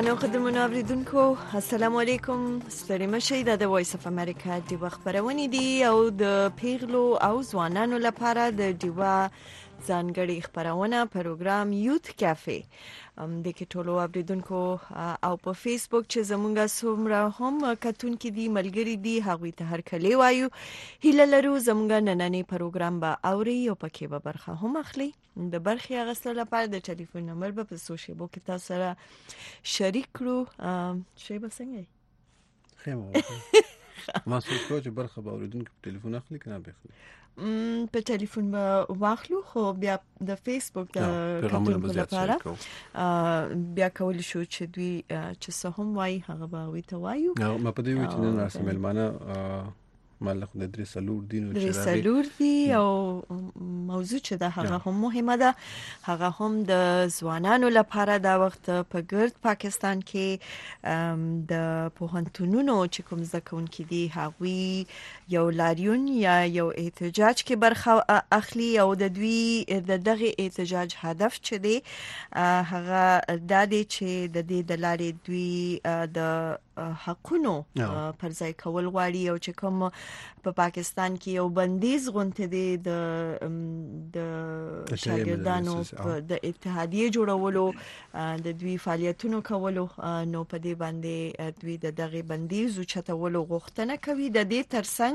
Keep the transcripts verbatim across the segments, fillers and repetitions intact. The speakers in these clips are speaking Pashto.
درنو قدرمنو اوریدونکو السلام علیکم. ستړي مشئ. د وایس اف امریکا دیوا خبرونه دي او د پیغلو او ځوانانو لپاره د دیوا ځانګړي خبرونه پروګرام یوت کافي د کې ټولو اوریدونکو او په فیسبوک چې زمونږه سومره هم کتون کې دي ملګری دي هغوی ته هر کله وایو هیله لرو زمونږه نننی پروګرام به اوري او پکې به برخه هم اخلي. د برخې اغستلو لپاره د ټلیفون نمبر به په سوشل کې تاسو سره شریک کړو. شی به څنګه خیمه ما سوچ کوم چې برخه به اوریدونکو په ټلیفون اخلي کنه به اخلي په ټلیفون به واخلو خو بیا د فیسبوک د کتونکو لپاره بیا کول شو چې دوی چې څه هم وایي هغه به وي ته وایو. ما په دې وی چې نن راسي ملمانه مالخ د درې سلور دین او درې سلور دی او موضوع چې دا هغه هم مهمه ده. هغه هم د ځوانانو لپاره دا وخت په ګرد پاکستان کې د پوهنتونونو چې کوم ځکهونکي دي هغوی یو لاریون یا یو احتجاج کې برخه اخلي او د دوی د دغه احتجاج هدف چې دی هغه د دې چې د دې د لارې دوی د حقونو پر ځای کول غواړي او چې کوم په پاکستان کې یو بندیز غونته دي د د شاګردانو د اتحادیه جوړولو د دوی فعالیتونو کولو نو په دې باندې دوی د دغه بندیز او چتولو غوښتنه کوي. د دې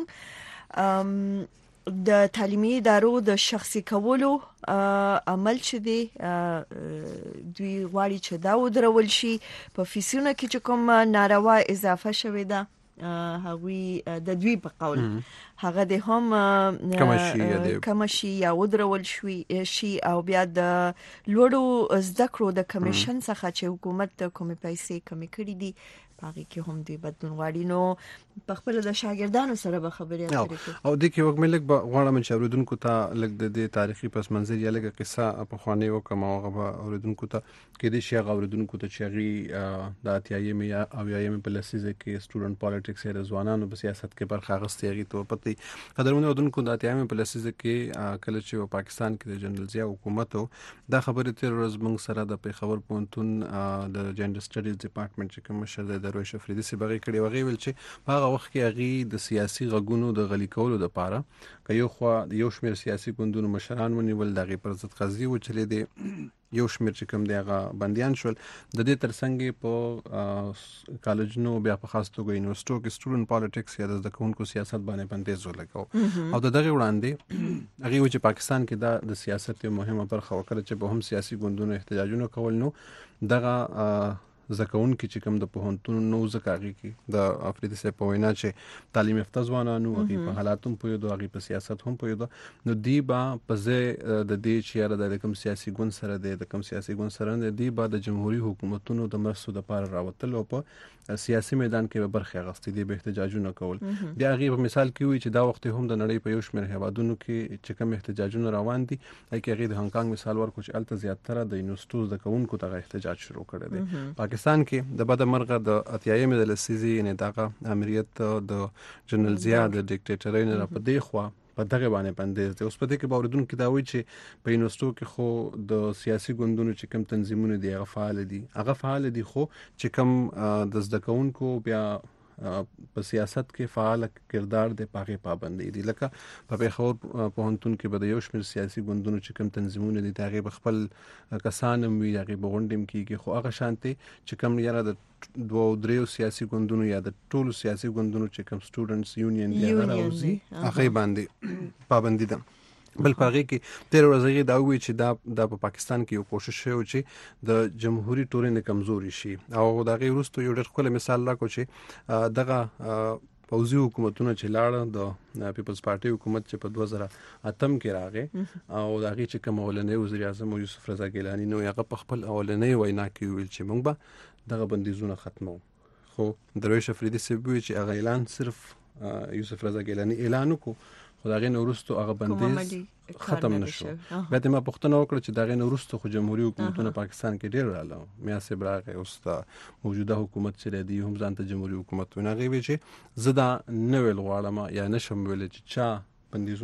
ترڅنګ د تعلیمي ادارو د شخصي کولو عمل چې دی دوی غواړي چې دا ودرول شي. په فیسونو کې چې کوم ناروا اضافه شوې ده هغوی د دوی په قول هغه د هم کمشي یا ودرول شوي شي او بیا د لوړو زده کړو د کمیشن څخه چې حکومت د کومې پیسې کمې کړې دي باقي کې هم دی بدلون غواړي. نو په خپل د شاګردانو سره به خبرې اترې او د کې وګ ملک به غواړم چې اوریدونکو ته لګ د دې تاریخي پس منظر یا لګ قصه په خوانې وکم او غو اوریدونکو ته کې د شي اوریدونکو ته چې د اتیایم یا او یایم په لسیزه کې سټوډنټ پالیټکس یا ځوانانو په سیاست کې برخه اخیستي ته پته قدرونه اوریدونکو د اتیایم په لسیزه کې کله چې پاکستان کې د جنرال ضیاء حکومت دا خبره تر ورځ موږ سره د پیښور پونتون د جنډر سټډیز ډپارټمنټ چې کوم مشر د روش افریدي سي بغي کړي وغي ویل چې په هغه وخت کې هغه د سیاسي غږونو د غلي کولو لپاره که یو خو یو شمېر سیاسي ګوندونو مشران ونیول دغه پر ضد قضیه و چلې دي یو شمېر چې کوم دی هغه بنديان شول. د دې ترڅنګ په کالجونو بیا په خاص توګه یونیورسيټو کې سټوډنټ پالیټکس یا د کوونکو سیاست باندې بندیز ولګاو او دغه وړاندې هغه چې پاکستان کې دا د سیاست یو مهمه برخه وکړه چې به هم سیاسي ګوندونو احتجاجونه کول نو دغه زکون کې چې کوم د پوهنتون نو زکاږي کې د افریدي سي په وینا چې تعلیم یافته ځوانانو هغه په حالاتو په یو هغه په سیاست هم په یو نو دی با په ځای د دې چې د کوم سیاسي ګوند سره د کوم سیاسي ګوند سره دی با د جمهوریت حکومتونو د مرسو د پاره راوتل او په سیاسي میدان کې برخه غستې دي به احتجاجونه کول. بیا هغه په مثال کې وی چې دا وخت هم د نړۍ په یو شمېر هیوادونو کې چې کوم احتجاجونه روان دي لکه هغه د هانګ کانګ مثال ورکو چې الته زیاتره د یونیورسيټو د کوونکو ته احتجاج شروع کړي دي. پاکستان کې د بد مرغه د اتیایم د لسیزي نه دغه امریت د جنرال ضیاء د ډیکټیټرۍ نه په دی خو په دغه باندې بندیز دی. اوس په دې کې باوردون کې دا وایي چې په یونیورسيټو کې خو د سیاسي ګوندونو چې کوم تنظیمونه دي هغه فعال دي هغه فعال دي خو چې کوم د زده کوونکو بیا په سیاست کې فعال کردار د پاغه پابندي دي. لکه په پیښور پوهنتون کې به د یو شمېر سیاسي ګوندونو چې کوم تنظیمونه دي هغه بخپل کسان وی هغه بغونډم کېږي خو هغه شانتي چې کوم یاره د دوه درې سیاسي ګوندونو یا د ټولو سیاسي ګوندونو چې کوم سټوډنټس یونین دی راوځي هغه باندې پابندي ده. بل پاغي کې تیر ورځې دا وی چې دا د پاکستان کې یو کوشش شوی چې د جمهوریت ټولنې کمزوري شي او دا غي ورستو یو ډېر خپل مثال راکو چې دغه پوزي حکومتونه چې لاړ د پیپلز پارټي حکومت چې په دوه زره اتم کې راغی او دا غي چې کوم ولنې وزیر اعظم یوسف رضا ګیلانی نو هغه په خپل اولنې وینا کې ویل چې موږ به دغه بندیزونه ختمو خو درویش افریدي سي وی چې هغه اعلان صرف یوسف رضا ګیلانی اعلان وکړ خدای نورستو هغه بندیز ختم نشو. بعد ما پښتنه وکړه چې دغه نورستو خو جمهوریت حکومتونه پاکستان کې ډیر رااله میا سي براغه اوس ته موجوده حکومت چې دی هم ځان ته جمهوریت حکومت ونه غوي چې زدا نه ویل غواړم یا نشم ویل چې چا بندیزونه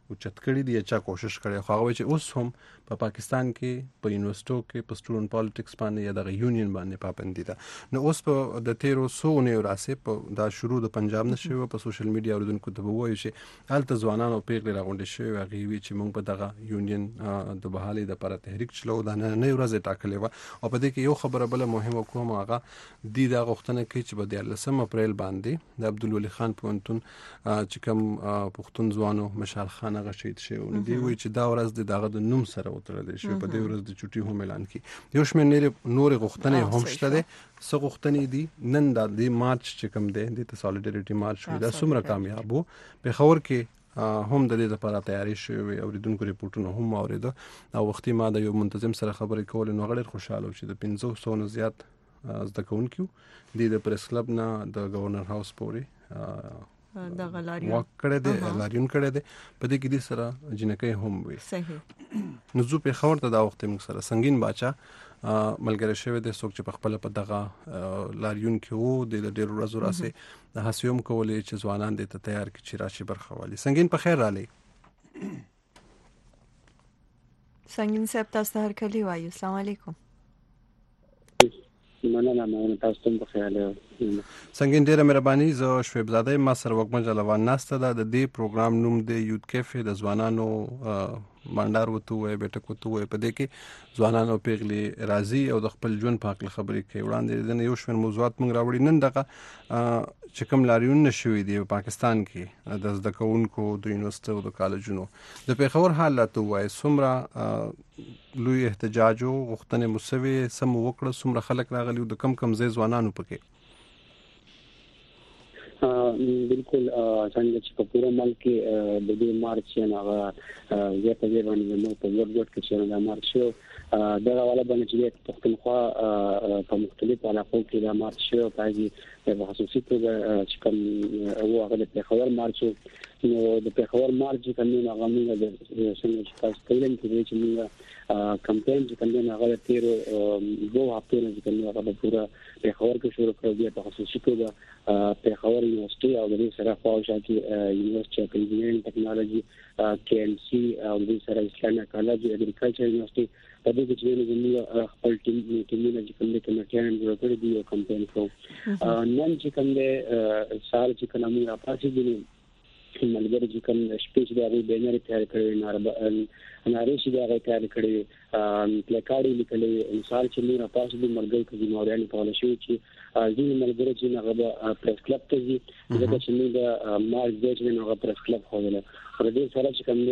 اوچت کړي دي چا کوشش کړي خو هغه چې اوس هم په پاکستان کې په یونیورسيټو کې په سټوډنټ پالیټکس باندې یا د یونین باندې پابندي ده نو اوس په د تیرو سو نه راسه په دا شروع د پنجاب نشو په سوشل میډیا اوردونکو ته وایي چې حالت ځوانانو پیغلې راغونډې شوی هغه وی چې موږ په دغه یونین د بحالي د لپاره تحریک چلو دا نه نه ورځ ټاکلې و او په دې کې یو خبره بل مهمه کوم هغه د د غوښتنه کوي چې په دیارلسم اپریل باندې د عبدالولي خان پونتون چې کوم پښتون ځوانو مشال خان هغه شهید شوی نو دی وی چې دا ورځ د دغه د نوم سره وترل شي په دې ورځ د چټي هم اعلان کی یو شمېر نور غوښتنې هم شته ده څو غوښتنې دي نن د مارچ چې کوم دی د سالیډریټي مارچ دا څومره کامیاب وو په خبر کې هم د دې لپاره تیاری شوی او ریډونکو ریپورتونه هم اوریدو او وختي ما د یو منتظم سره خبرې کول نو غړي خوشاله چې د پنځه سوه نه زیات زده کوونکو د پریس کلب نه د گورنر هاوس پورې د غلاریون وکړه د غلاریون کړه د په دې کې د سره جنکه هم وي صحیح نو زه په خبر ته دا وخت موږ سره سنگین باچا ملګری شوی د څوک چې په خپل په دغه لاریون کې وو د ډېر ورځې راسه د هڅوم کولې چې ځوانان د ته تیار کې چې راشي برخه والی سنگین په خیر رالي سنگین صاحب تاسو هر کلی وایو السلام علیکم مننه مننه تاسو ته په خیال سنگین ډیره مهرباني زه شعیب زاده ما سره وګمن جلوان ناسته ده د دې پروګرام نوم دی یوت کیفه د ځوانانو مانډار وته وي بیٹک وته وي په دې کې ځوانانو پیغلي راضي او د خپل ژوند په اړه خبرې کوي وړاندې د یو شمېر موضوعات موږ راوړي نن دغه چې کوم لاریون نشوي دی په پاکستان کې د زده کوونکو د یونیورسيټي او د کالجونو د پیښور حالت وای سمره لوی احتجاج او غوښتنې مسوي سم وکړه سمره خلک راغلي د کم کم ځای ځوانانو پکې بالکل څنګه چې په پوره ملک کې د دې مارچ نه هغه زه په دې باندې نو په ورځ ورځ کې چې دا مارچ شو دا والا باندې چې پښتونخوا په مختلفو علاقو کې دا مارچ شو په خصوصي توګه چې کوم او هغه د پیښور مارچ نو د پیښور مارچ کوم نه هغه موږ د څنګه چې تاسو کولم چې موږ کمپاین چې کوم نه هغه تیر دوه هفته نه چې کوم هغه په پوره پیښور کې شروع کړو بیا په خصوصي توګه پیښور یونیورسيټي او د دې سره خواږه کې یونیورسيټي اف انجینرینګ ټیکنالوژي کې ام سی او د دې سره اسلامي کالج اګریکلچر یونیورسيټي په دې کې چې موږ خپل ټیم ټیمونه چې کوم د کمیټیان جوړ کړی دی او کمپاین کوو نن چې کوم د سال چې کوم موږ راپاسې دي ملګری چې کوم شپږ د هغه بینر تیار کړی نه ناري چې دا غوښتل کړی پلیکارډ لیکلې انسان چې موږ راپاسې دي ملګری کوي موريان په لشي چې ځینې ملګری چې هغه پریس کلب ته دي دا چې موږ د مارچ د چې هغه پریس کلب خوله پر دې سره چې کوم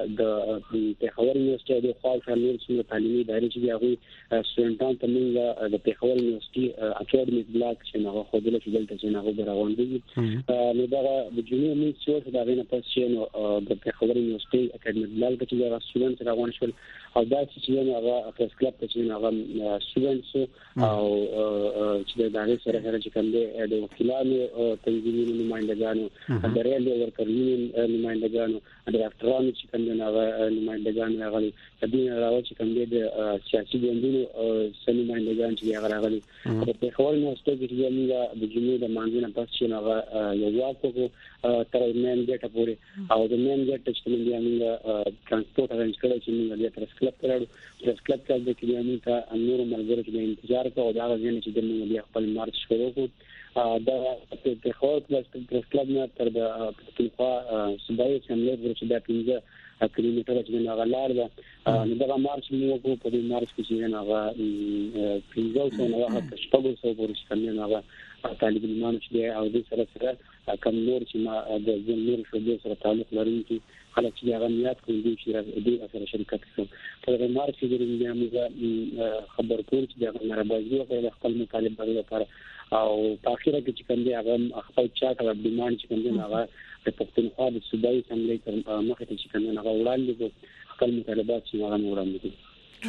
د پیښور یونیورسيټي د خپل فامیل چې تعلیمي ادارې چې هغه سټوډنټان ته موږ د پیښور یونیورسيټي اکیډمیک بلاک چې هغه خوله چې دلته چې هغه راوړل نو دا د جنوب می څو دا غنه پس چې نو د پیښور یونیورسيټي اکیډمیک بلاک چې هغه سټوډنټ راوړل شول او دا چې هغه پریس کلب ته چې هغه سټوډنټس او چې د هغه سره سره چې کوم د وکیلانو تنظیمونو نمائندګانو د ریل ورکرینو نمائندګانو د ډاکټرانو چې کوم نه نمائندګان راغلي د دې راوځي چې کوم د سیاسي ګوندونو سمي نمائندګان چې هغه راغلي په پیښور یونیورسيټي کې موږ د جنوب د مانځنه پس چې هغه یو واکو تر مین ګټه پورې او د مین ګټه چې موږ ترانسپورت ارنج کړو چې موږ د پریس کلب کړو پریس کلب کې د کلیانو ته نور ملګرو چې انتظار کوي دا غوښنه چې د موږ خپل مارچ شروع کړو دا په خور پریس کلب نه تر د پښتونخوا صوبایي اسمبلی ورته د پنځه کیلومتره چې نه غلار ده نو دا مارچ موږ په دې مارچ کې چې نه هغه پنځه سو نه هغه شپږ سو پورې څنګه هغه طالب علمانو چې او د سره سره کوم نور چې ما د زموږ شوبې سره تعلق لري خلک چې هغه نیت کوي چې د سره شرکت کوي په دې مارچ کې د موږ خبر کول چې د ناربازي او خپل مطالبه لپاره او په اخیره کې چې کوم دی هغه خپل چاټ او ډیماند چې کوم دی هغه د پښتونخوا د صوبایي اسمبلی تر مخه ته چې کوم هغه وړاندې خپل مطالبات چې هغه وړاندې دي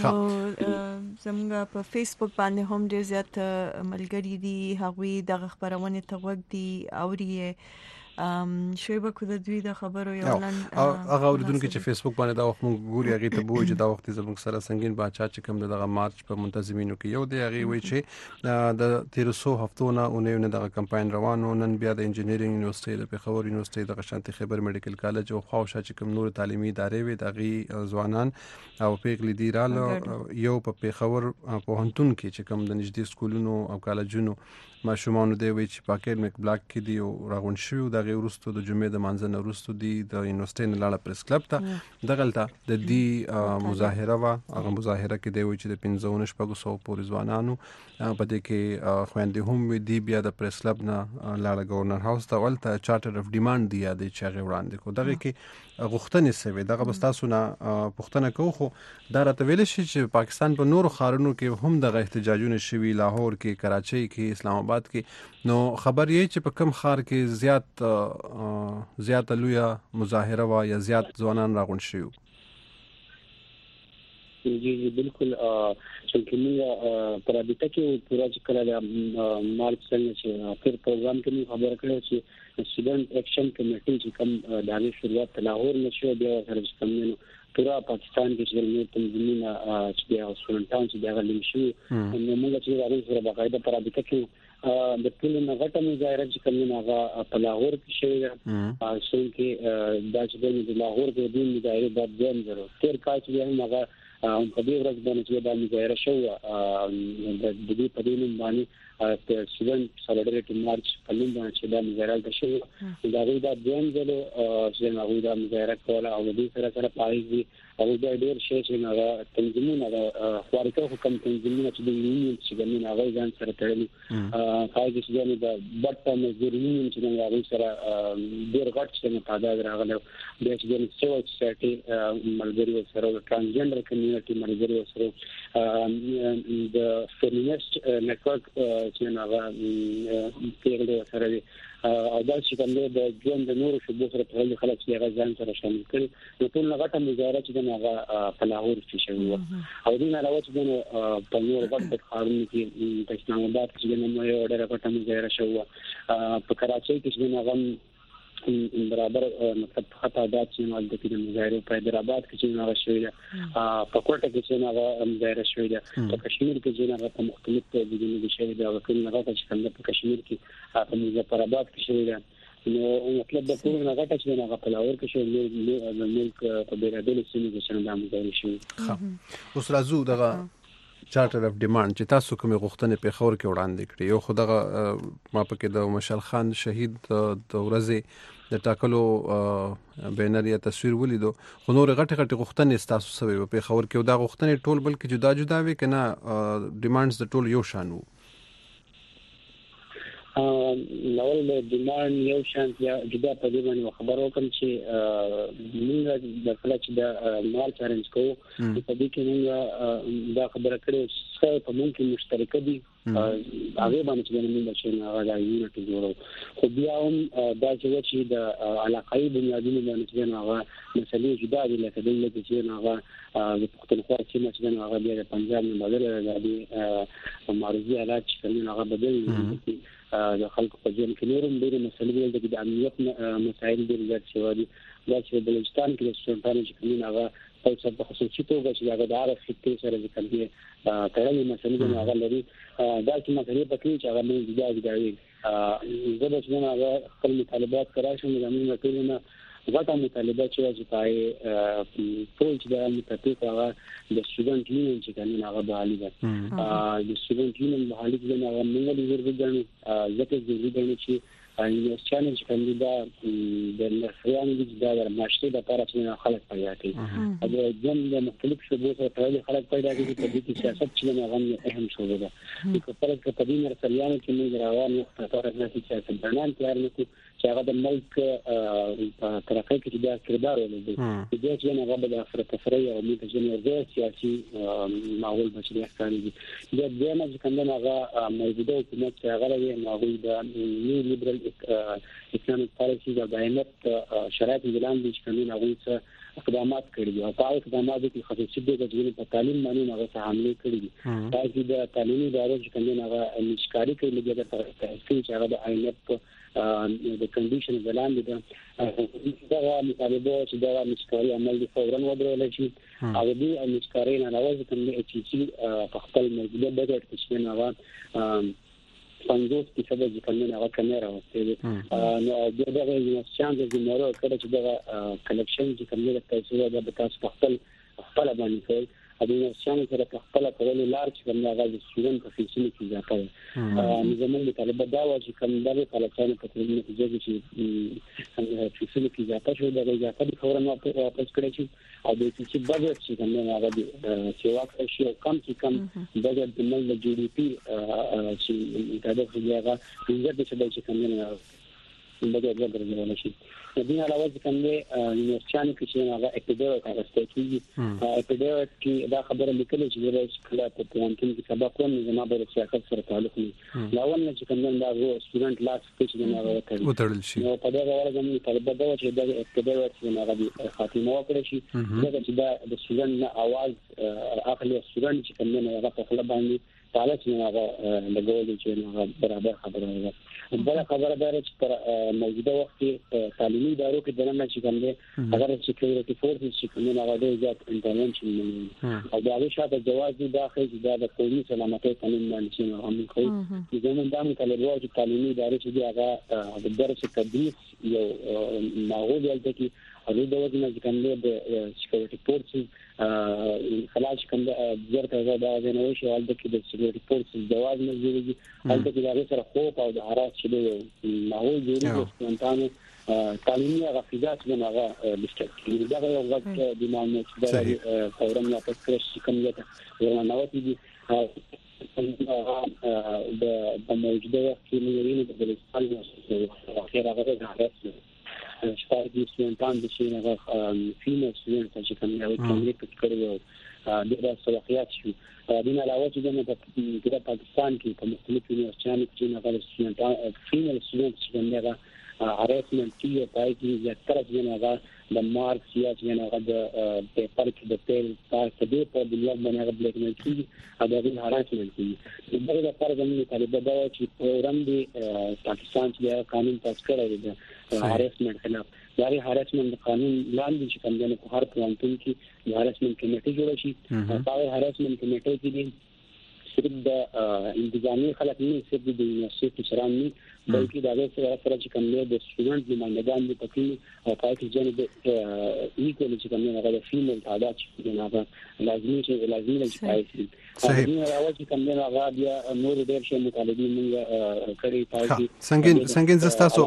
او زموږ په فیسبوک باندې هم ډیر زیات ملګری دي هغوی د خبرونه ته وګ دي او ری شوي به کو د دوی د خبرو یو لن هغه اوریدونکو چې فیسبوک باندې دا وخت مونږ ګوري هغه ته بوج دا وخت زموږ سره سنگین باچا چې کوم دغه مارچ په منتظمینو کې یو دی هغه وی چې د تیرسو هفتونه اونې دغه کمپاین روانو نن بیا د انجینرینګ یونیورسيټي د پیښور یونیورسيټي د شانتي خیبر میډیکل کالج او خواوشا چې کوم نور تعلیمي ادارې وي دغه ځوانان او پیغلي دی رااله یو په پیښور په هنتون کې چې کوم د نږدې سکولونو او کالجونو ماشومان دی وی چې پاکر مک بلاک کې دی او راغون شو د غیر ورستو د جمعې د مانځنه ورستو دی د یونیورسيټي نه لاړه پریس کلب ته دغلطه د دې مظاهره وا هغه مظاهره کې دی وی چې د پنځه شپږ سو پورې ځوانانو په دې کې خويندې هم وی دی بیا د پریس کلب نه لاړه گورنر هاوس ته ولته چارټر اف ډیماند دی د چاغه وړاندې کو دغه کې غوښتنې سوي دغه بستاسو نه پښتنه کو خو دا راته ویل شي چې پاکستان په نورو ښارونو کې هم دغه احتجاجونه شوي لاهور کې کراچۍ کې اسلام آباد کې نو خبر یې چې په کم ښار کې زیات زیات لویه مظاهره وا یا زیات ځوانان راغون شي جی جی بالکل چې موږ پر دې ته کې پورا ذکر کړل مارچ څنګه چې اخر پروګرام کې خبر کړو چې سټوډنټ اکشن کمیټي چې کوم د هغې شروعات لاهور نشو بیا سره کومینو پورا پاکستان کې چې موږ تنظیمونه چې بیا سټوډنټان چې بیا غلیم شو نو موږ چې هغه سره باقاعده پر دې ته کې د ټول نه غټه مظاهره چې کوم هغه په لاهور کې شوی دا چې دا چې د لاهور د دې مظاهره د ځان ضرورت تر کال چې هغه په دې ورځ باندې د مظاهره شو د دې په دې باندې د سټوډنټ سوليډریټي مارچ په نوم باندې چې د مظاهره د شو دا غوډه ځان ځلو چې هغه د مظاهره کوله او د دې سره سره پایږي او د ډېر شي چې هغه تنظیمونه د خارجه حکم تنظیمونه چې د یونین چې د هغه ځان سره تړلي خارجي چې د بټ مزورین چې هغه سره ډېر غټ څه تعداد راغله د چې د سیویل سوسایټي ملګری سره د ترانسجنډر کمیونټي ملګری سره د فیمینیست نیټورک چې هغه پیغله سره او دا چې کوم د ژوند د نورو شوبو سره په اړه خلک چې هغه ځان سره شامل کړي نو ټول غټه مظاهره چې هغه په لاهور کې شوی او دین علاوه چې په نور غټ ښارونو کې په اسلام آباد کې نو یو ډېر غټه مظاهره شو په کراچۍ کې چې هغه برابر مطلب خطا دات چې مال د دې مظاهره په حیدرآباد کې چې هغه شوی دا په کوټه کې چې هغه مظاهره شوی دا په کشمیر کې چې هغه په مختلف ځایونو کې شوی دا او کوم هغه چې څنګه په کشمیر کې په مظفرآباد کې شوی دا نو مطلب د ټول هغه چې هغه په لاهور کې شوی د ملک په بیرادل سیمه کې چې هغه مظاهره شوی اوس راځو دغه چارټر اف ډیماند چې تاسو کومه غوښتنه په خور کې وړاندې کړې یو خدغه ما پکې د مشال خان شهید د ورځې د ټاکلو بینر یا تصویر ولیدو خو نور غټ غټ غوښتنې تاسو سوي په خور کې دا غوښتنې ټول بلکې جدا جدا وي کنه ډیماندز د ټول یو شان وو نوول د ډیماند یو شان یا جدا په دې باندې خبرو کوم چې موږ د خلک د مارچ ارنج کوو په دې کې موږ دا خبره کړې چې په موږ کې مشترک دي هغه باندې چې موږ چې هغه د یونټ جوړو خو بیا هم دا چې د علاقايي بنیادونو باندې چې هغه مسلې جدا دي لکه دلته چې هغه د پښتونخوا چې چې هغه د پنجاب نه بدل راځي معرضي حالات چې هغه بدل د خلکو په ځین کې نورم ډېر مسلې د امنیت مسایل ډېر زیات شوي دي دا چې بلوچستان کې د سټوډنټانو چې کوم هغه په خصوصي توګه چې هغه د عارف خطي سره ذکر دي تړلې مسلې هغه لري دا چې مسلې پکې چې هغه موږ جدا جدا وي زه به څنګه هغه خپل مطالبات کراشم د موږ ټولنه غټه مطالبه چې پای ټول چې د متفق هغه د سټوډنټ یونین چې کنه هغه بحالي ده د سټوډنټ یونین بحالي د هغه موږ د ضرورت غواړو ځکه ضروري دی چې یونیورسيټي چې کوم دا د نفریان د د ماشته د لپاره چې خلک پیدا کړي او د جن د مختلف شوبو سره خلک پیدا کړي په دې کې سیاست چې هغه اهم شوبه ده چې په فرق په دې مرسلیان کې موږ روان یو خطر نه چې سیاست برنامه تیار نکو چې هغه د ملک په ترقۍ کې د کردار ولري د دې چې هغه د افراط تفریح او د جنرال سیاسي ماحول بشري ښکاري دي د دې نه چې کومه هغه موجوده حکومت چې هغه لري هغه د نیو لیبرال اکنامک پالیسي د دایمت شرایط لاندې چې کومه هغه اقدامات کړي دي او په اقداماتو کې خصوصي د ځینې په تعلیم باندې هغه حمله کړې دي ترڅو د تعلیمي ادارو چې کومه هغه نشکاري کوي لږه د تاسیس چې هغه د آینت د کنډیشن لاندې ده دا مطالبه چې دا نشکاري عمل دي فورا ودرول شي او دې نشکاري نه راوځي کومه چې چې په خپل موجوده بجټ کې هغه پنځوس فیصد چې کومه هغه کمره واستي نو د دغه انویسټیشن د زموږ کړه چې دا کلیکشن چې کومه د پیسو د تاسو خپل خپل باندې کوي د انویسټیشن سره خپل کولو لار چې کومه هغه د سټوډنټ په فیسونو کې ځکه نو زموږ طالب دا و چې کوم دغه کلیکشن په کومه نتیجه کې فیسونو کې ځکه شو دغه ځکه د فورا واپس کړی شي او د چې بجټ چې کومه هغه چې واقع شي کم چې کم بجټ د مل جی ډي پی چې دا د هغه د چې کومه بجټ ورغلی شي د دې علاوه چې کومه یونیورسيټي کې چې هغه اکټیډر راځي چې اکټیډر کې دا خبره لیکل چې د کله په پوهنتون کې سبق کوم زما به سیاست سره تعلق لري لاول نه چې کومه دا سټوډنټ لاس کې چې نه وتړل شي نو په دا ډول باندې طالب دا چې دا اکټیډر چې هغه خاتمه وکړي شي دا چې دا د سټوډنټ نه आवाज اخلي سټوډنټ چې کومه هغه په خپل باندې تعلق نه هغه لګول چې هغه برابر خبره ده بل خبره ده چې پر موجوده وخت کې تعلیمي ادارو کې دنه چې کومه اگر سکیورټي فورسز چې کومه هغه د ایجاد انټرونشن او دا هغه شاته جواز دی داخل چې دا د قومي سلامتۍ قانون باندې چې هم کوي زموږ د طالبانو چې تعلیمي ادارې چې هغه د درس تدریس یو ماحول یلته کې هغه د وجه نه چې کومه د سکیورټي فورسز خلاص کوم ځرته دا د نوې شوال د کې د سکیورټي فورسز جواز نه جوړیږي هلته کې دا سره خوب او د حراس چې ماحول جوړیږي سپونتانه تعلیمي غفلات نه هغه مستقیم دا یو وخت د معلومات د فورم نه پس کړی کوم یته ورناوتی دي د د موجوده وخت کې موږ د بلستان او خیر هغه د حراس شپږ دي سپونتان د شي هغه فیمه سپونت چې کوم یو کمیټ کړی و د صلاحیت شو د نه علاوه چې د پاکستان کې په مختلفو یونیورسيټانو کې هغه سپونتان فیمه سپونت چې هغه harassment کې پای کې زیاتره چې هغه د مارکس یا چې هغه د پیپر کې د تل تاسو د په دنیا باندې هغه بلیکمیل کې هغه د harassment کې دغه لپاره زموږ طالبان دا چې پروګرام دی پاکستان چې قانون پاس کړی دی harassment خلاف دا harassment قانون لاندې چې کوم نه په هر پوهنتون کې harassment کمیټه جوړه شي دا harassment کمیټه کې صرف د انتظامی خلک نه صرف د یونیورسيټي شران نه بلکې دا سره سره چې کوم نه د سټوډنټ د ماندګان د پکې او پای کې جن د ایکول چې کوم نه هغه د فیمیل تعداد چې هغه لازمي چې لازمي نه پای شي صحیح راوځي چې کوم نه هغه بیا نور ډېر شي مطالبین موږ کړی پای کې څنګه څنګه زستاسو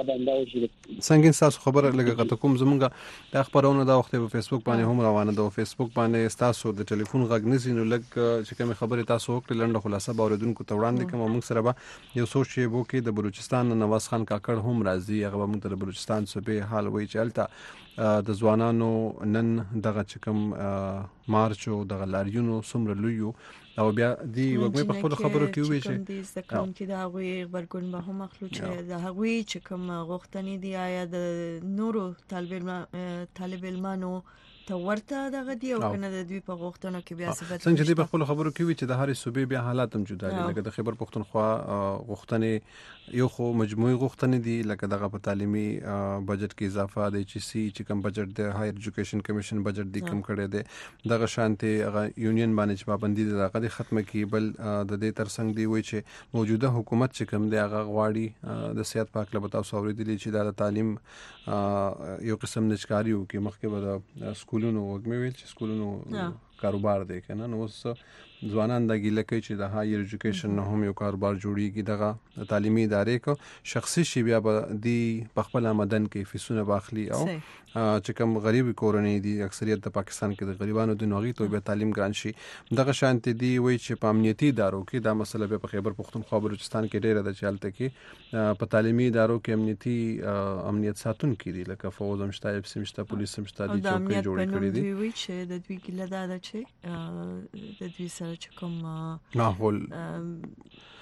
څنګه تاسو خبره لګه کوم زمونږ د خبرونو دا وخت په فیسبوک باندې هم روانه ده او فیسبوک باندې تاسو د ټلیفون غږ نزینو لګ چې کوم خبره تاسو وکړه لنډه خلاصه باوردونکو ته وړاندې کوم موږ سره به یو سوچ یې وو کې د بلوچستان نواز خان کاکړ هم راځي هغه موږ ته د بلوچستان صوبې حال وی چلته د ځوانانو نن دغه چکم مارچ او د لاریونو سمره لویو او بیا دی وګمې په خپل خبرو کې وی چې د ځکه چې دا غوي خبرګون به هم مخلوق چې دا غوي چې کوم غوښتنې دی آیا د نورو طالب طالب علمانو ته ورته دغه دی او کنه د دوی په غوښتنو کې بیا ثبت څنګه چې په خپل خبرو کې وی چې د هرې صوبې بیا حالات هم جدا دي لکه د خیبر پختونخوا غوښتنې یو خو مجموعي غوښتنې دي لکه دغه په تعلیمي بجټ کې اضافه د ایچ سی چې کوم بجټ د هایر ایجوکیشن کمیشن بجټ دی کم کړي دي دغه شانتي هغه یونین باندې پابندي دغه د ختمه کی بل د دې ترڅنګ دی وی چې موجوده حکومت چې کوم دی هغه غواړي د سیاست پاک لبا تاسو اوریدلی چې د تعلیم یو قسم نشکاریو کې مخکې به سکولونو وګمې ویل چې سکولونو کاروبار دی کنه نو ځوانان د ګیله کوي چې د هایر ایجوکیشن نه هم یو کاروبار جوړیږي دغه تعلیمي ادارې کو شخصي شی بیا به دی په خپل آمدن کې فیسونه باخلي او چې کوم غریب کورنۍ دي اکثریت د پاکستان کې د غریبانو د نوغي ته به تعلیم ګران شي دغه شانتي دی وای چې په امنیتي ادارو کې دا مسله به په خیبر پختونخوا بلوچستان کې ډیره د چالتته کې په تعلیمي ادارو کې امنیتي امنیت ساتون کې دي لکه فوز مشتا اف سي مشتا پولیس مشتا دي چوکۍ جوړ کړی دي وی چې د دوی ګله دا چې د دوی سره چې کوم ماحول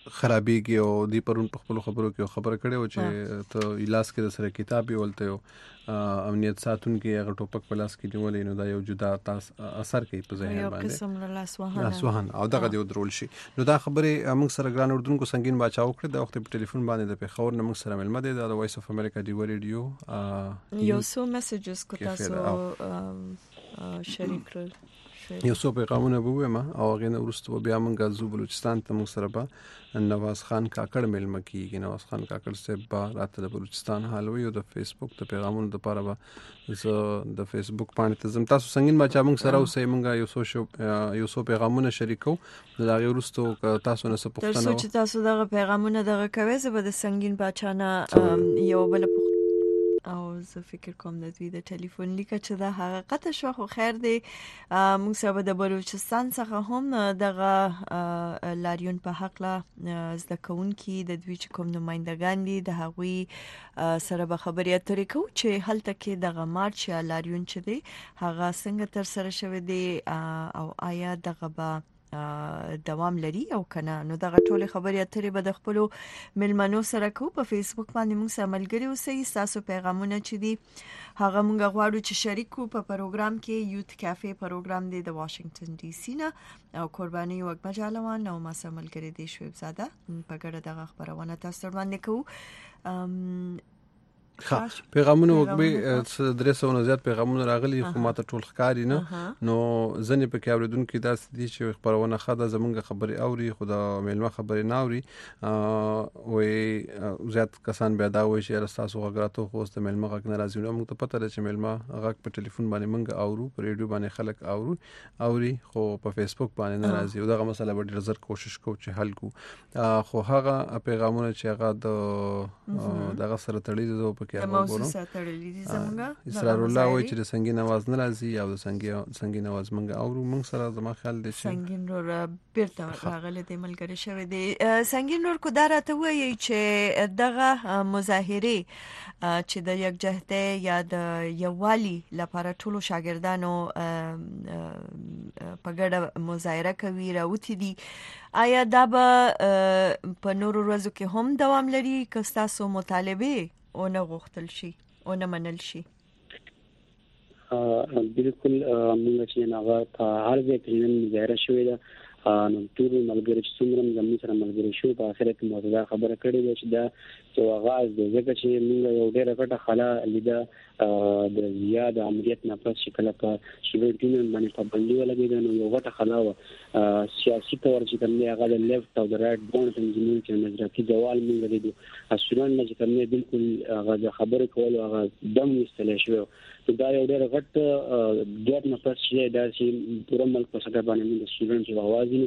خرابېږي او دی پرون په خپل خبرو کې خبره کړې و چې ته الاس کې د سره کتاب ولته یو امنیت ساتون کې هغه ټوپک په لاس کې نیولې نو دا یو جدا تاس اثر کوي په ذهن باندې یو قسم لاس وهنه لاس وهنه او دغه دی درول شي. نو دا خبره موږ سره ګران اردوونکو سنگین باچا وکړه د وخت په ټلیفون باندې د پیښور نه موږ سره ملمه دي د وایس اف امریکا دی ریډیو یو سو میسجز کو تاسو شریک کړل یو څو پیغامونه به ما او غینه ورسته بیا موږ زو بلوچستان ته موږ سره به نواز خان کاکړ ملمه کیږي. نواز خان کاکړ صاحب با راته د بلوچستان حالوي او د فیسبوک ته پیغامونه د پاره به زه د فیسبوک باندې تزم تاسو څنګه ما چا موږ سره اوسې موږ یو څو یو څو پیغامونه شریکو د هغه ورسته تاسو نه څه پوښتنه تاسو چې تاسو دغه پیغامونه دغه کوي زه به د سنگین بچانه یو بل او زه فکر کوم د دوی د ټلیفون لیکه چې دا حقیقت شو خو خیر دی موږ سبا د بلوچستان څخه هم دغه لاریون په حق لا زده کوونکي د دوی چې کوم نمائندگان دي د هغوی سره به خبرې اترې کوو چې هلته کې دغه مارچ یا لاریون چې دی هغه څنګه تر سره شوی دی او آیا دغه به دوام لري او کنه. نو دغه ټول خبرې اترې به د خپل ملمنو سره کو په فیسبوک باندې موږ سره ملګری اوسئ. تاسو پیغامونه چې دي هغه موږ غواړو چې شریک کو په پروګرام کې یوت کافه پروګرام دی د واشنگټن ډي سي نه او قرباني وګ مجالوان او ما سره ملګری دی شویب زاده په ګډه دغه خبرونه تاسو باندې کوو. پیغامونه وګبي درې سوه نه زیات پیغامونه راغلي خو ماته ټول ښکاری نه نو ځنې په کې اوریدونکو داسې دي چې خبرونه خاطر زمونږ خبري اوري خو د میلمه خبري نه اوري او زیات کسان بیا دا وایي چې تاسو غږراته خو است میلمه غږ نه راځي نو موږ ته پته ده چې میلمه غږ په ټلیفون باندې موږ اورو په ریډیو باندې خلک اورو اوري خو په فیسبوک باندې نه راځي او دغه مسله به ډیر زر کوشش کوو چې حل کو خو هغه پیغامونه چې هغه د دغه سره تړلي دي د موضوع سره تړلي دي زمونږه اسرار الله وایي چې د سنگین आवाज نه راځي او د سنگین سنگین आवाज مونږ اورو مونږ سره زما خیال دی چې سنگین نور بیرته راغله د ملګری شوی دی. سنگین نور کو دراته وایي چې دغه مظاهره چې د یک جهته یا د یووالي لپاره ټولو شاګردانو په ګډه مظاهره کوي راوتی دي آیا دا به په نورو ورځو کې هم دوام لري که تاسو مطالبه او نه غوښتل شي او نه منل شي؟ بالکل موږ چې هغه هر ځای کې نن مظاهره شوې ده نو ټول ملګری چې څومره زموږ سره ملګری شو په اخر کې موضوع خبره کړې ده چې دا یو آغاز دی ځکه چې موږ یو ډېر غټه خلا لیده د زیاده عملیات نه پس چې کله په شیبرټین باندې پابندي ولګېده نو یو غټه خلا و سیاسي تور چې کوم هغه د لیفت او د رائټ بون تنظیمونو کې نظراتي دیوال موږ لیدو اصولان چې کوم بالکل هغه خبره کول هغه دم استل شو دا یو ډېر غټ ډېر نه پس چې دا چې پوره ملک په ساده باندې د سټوډنټ چې आवाज نو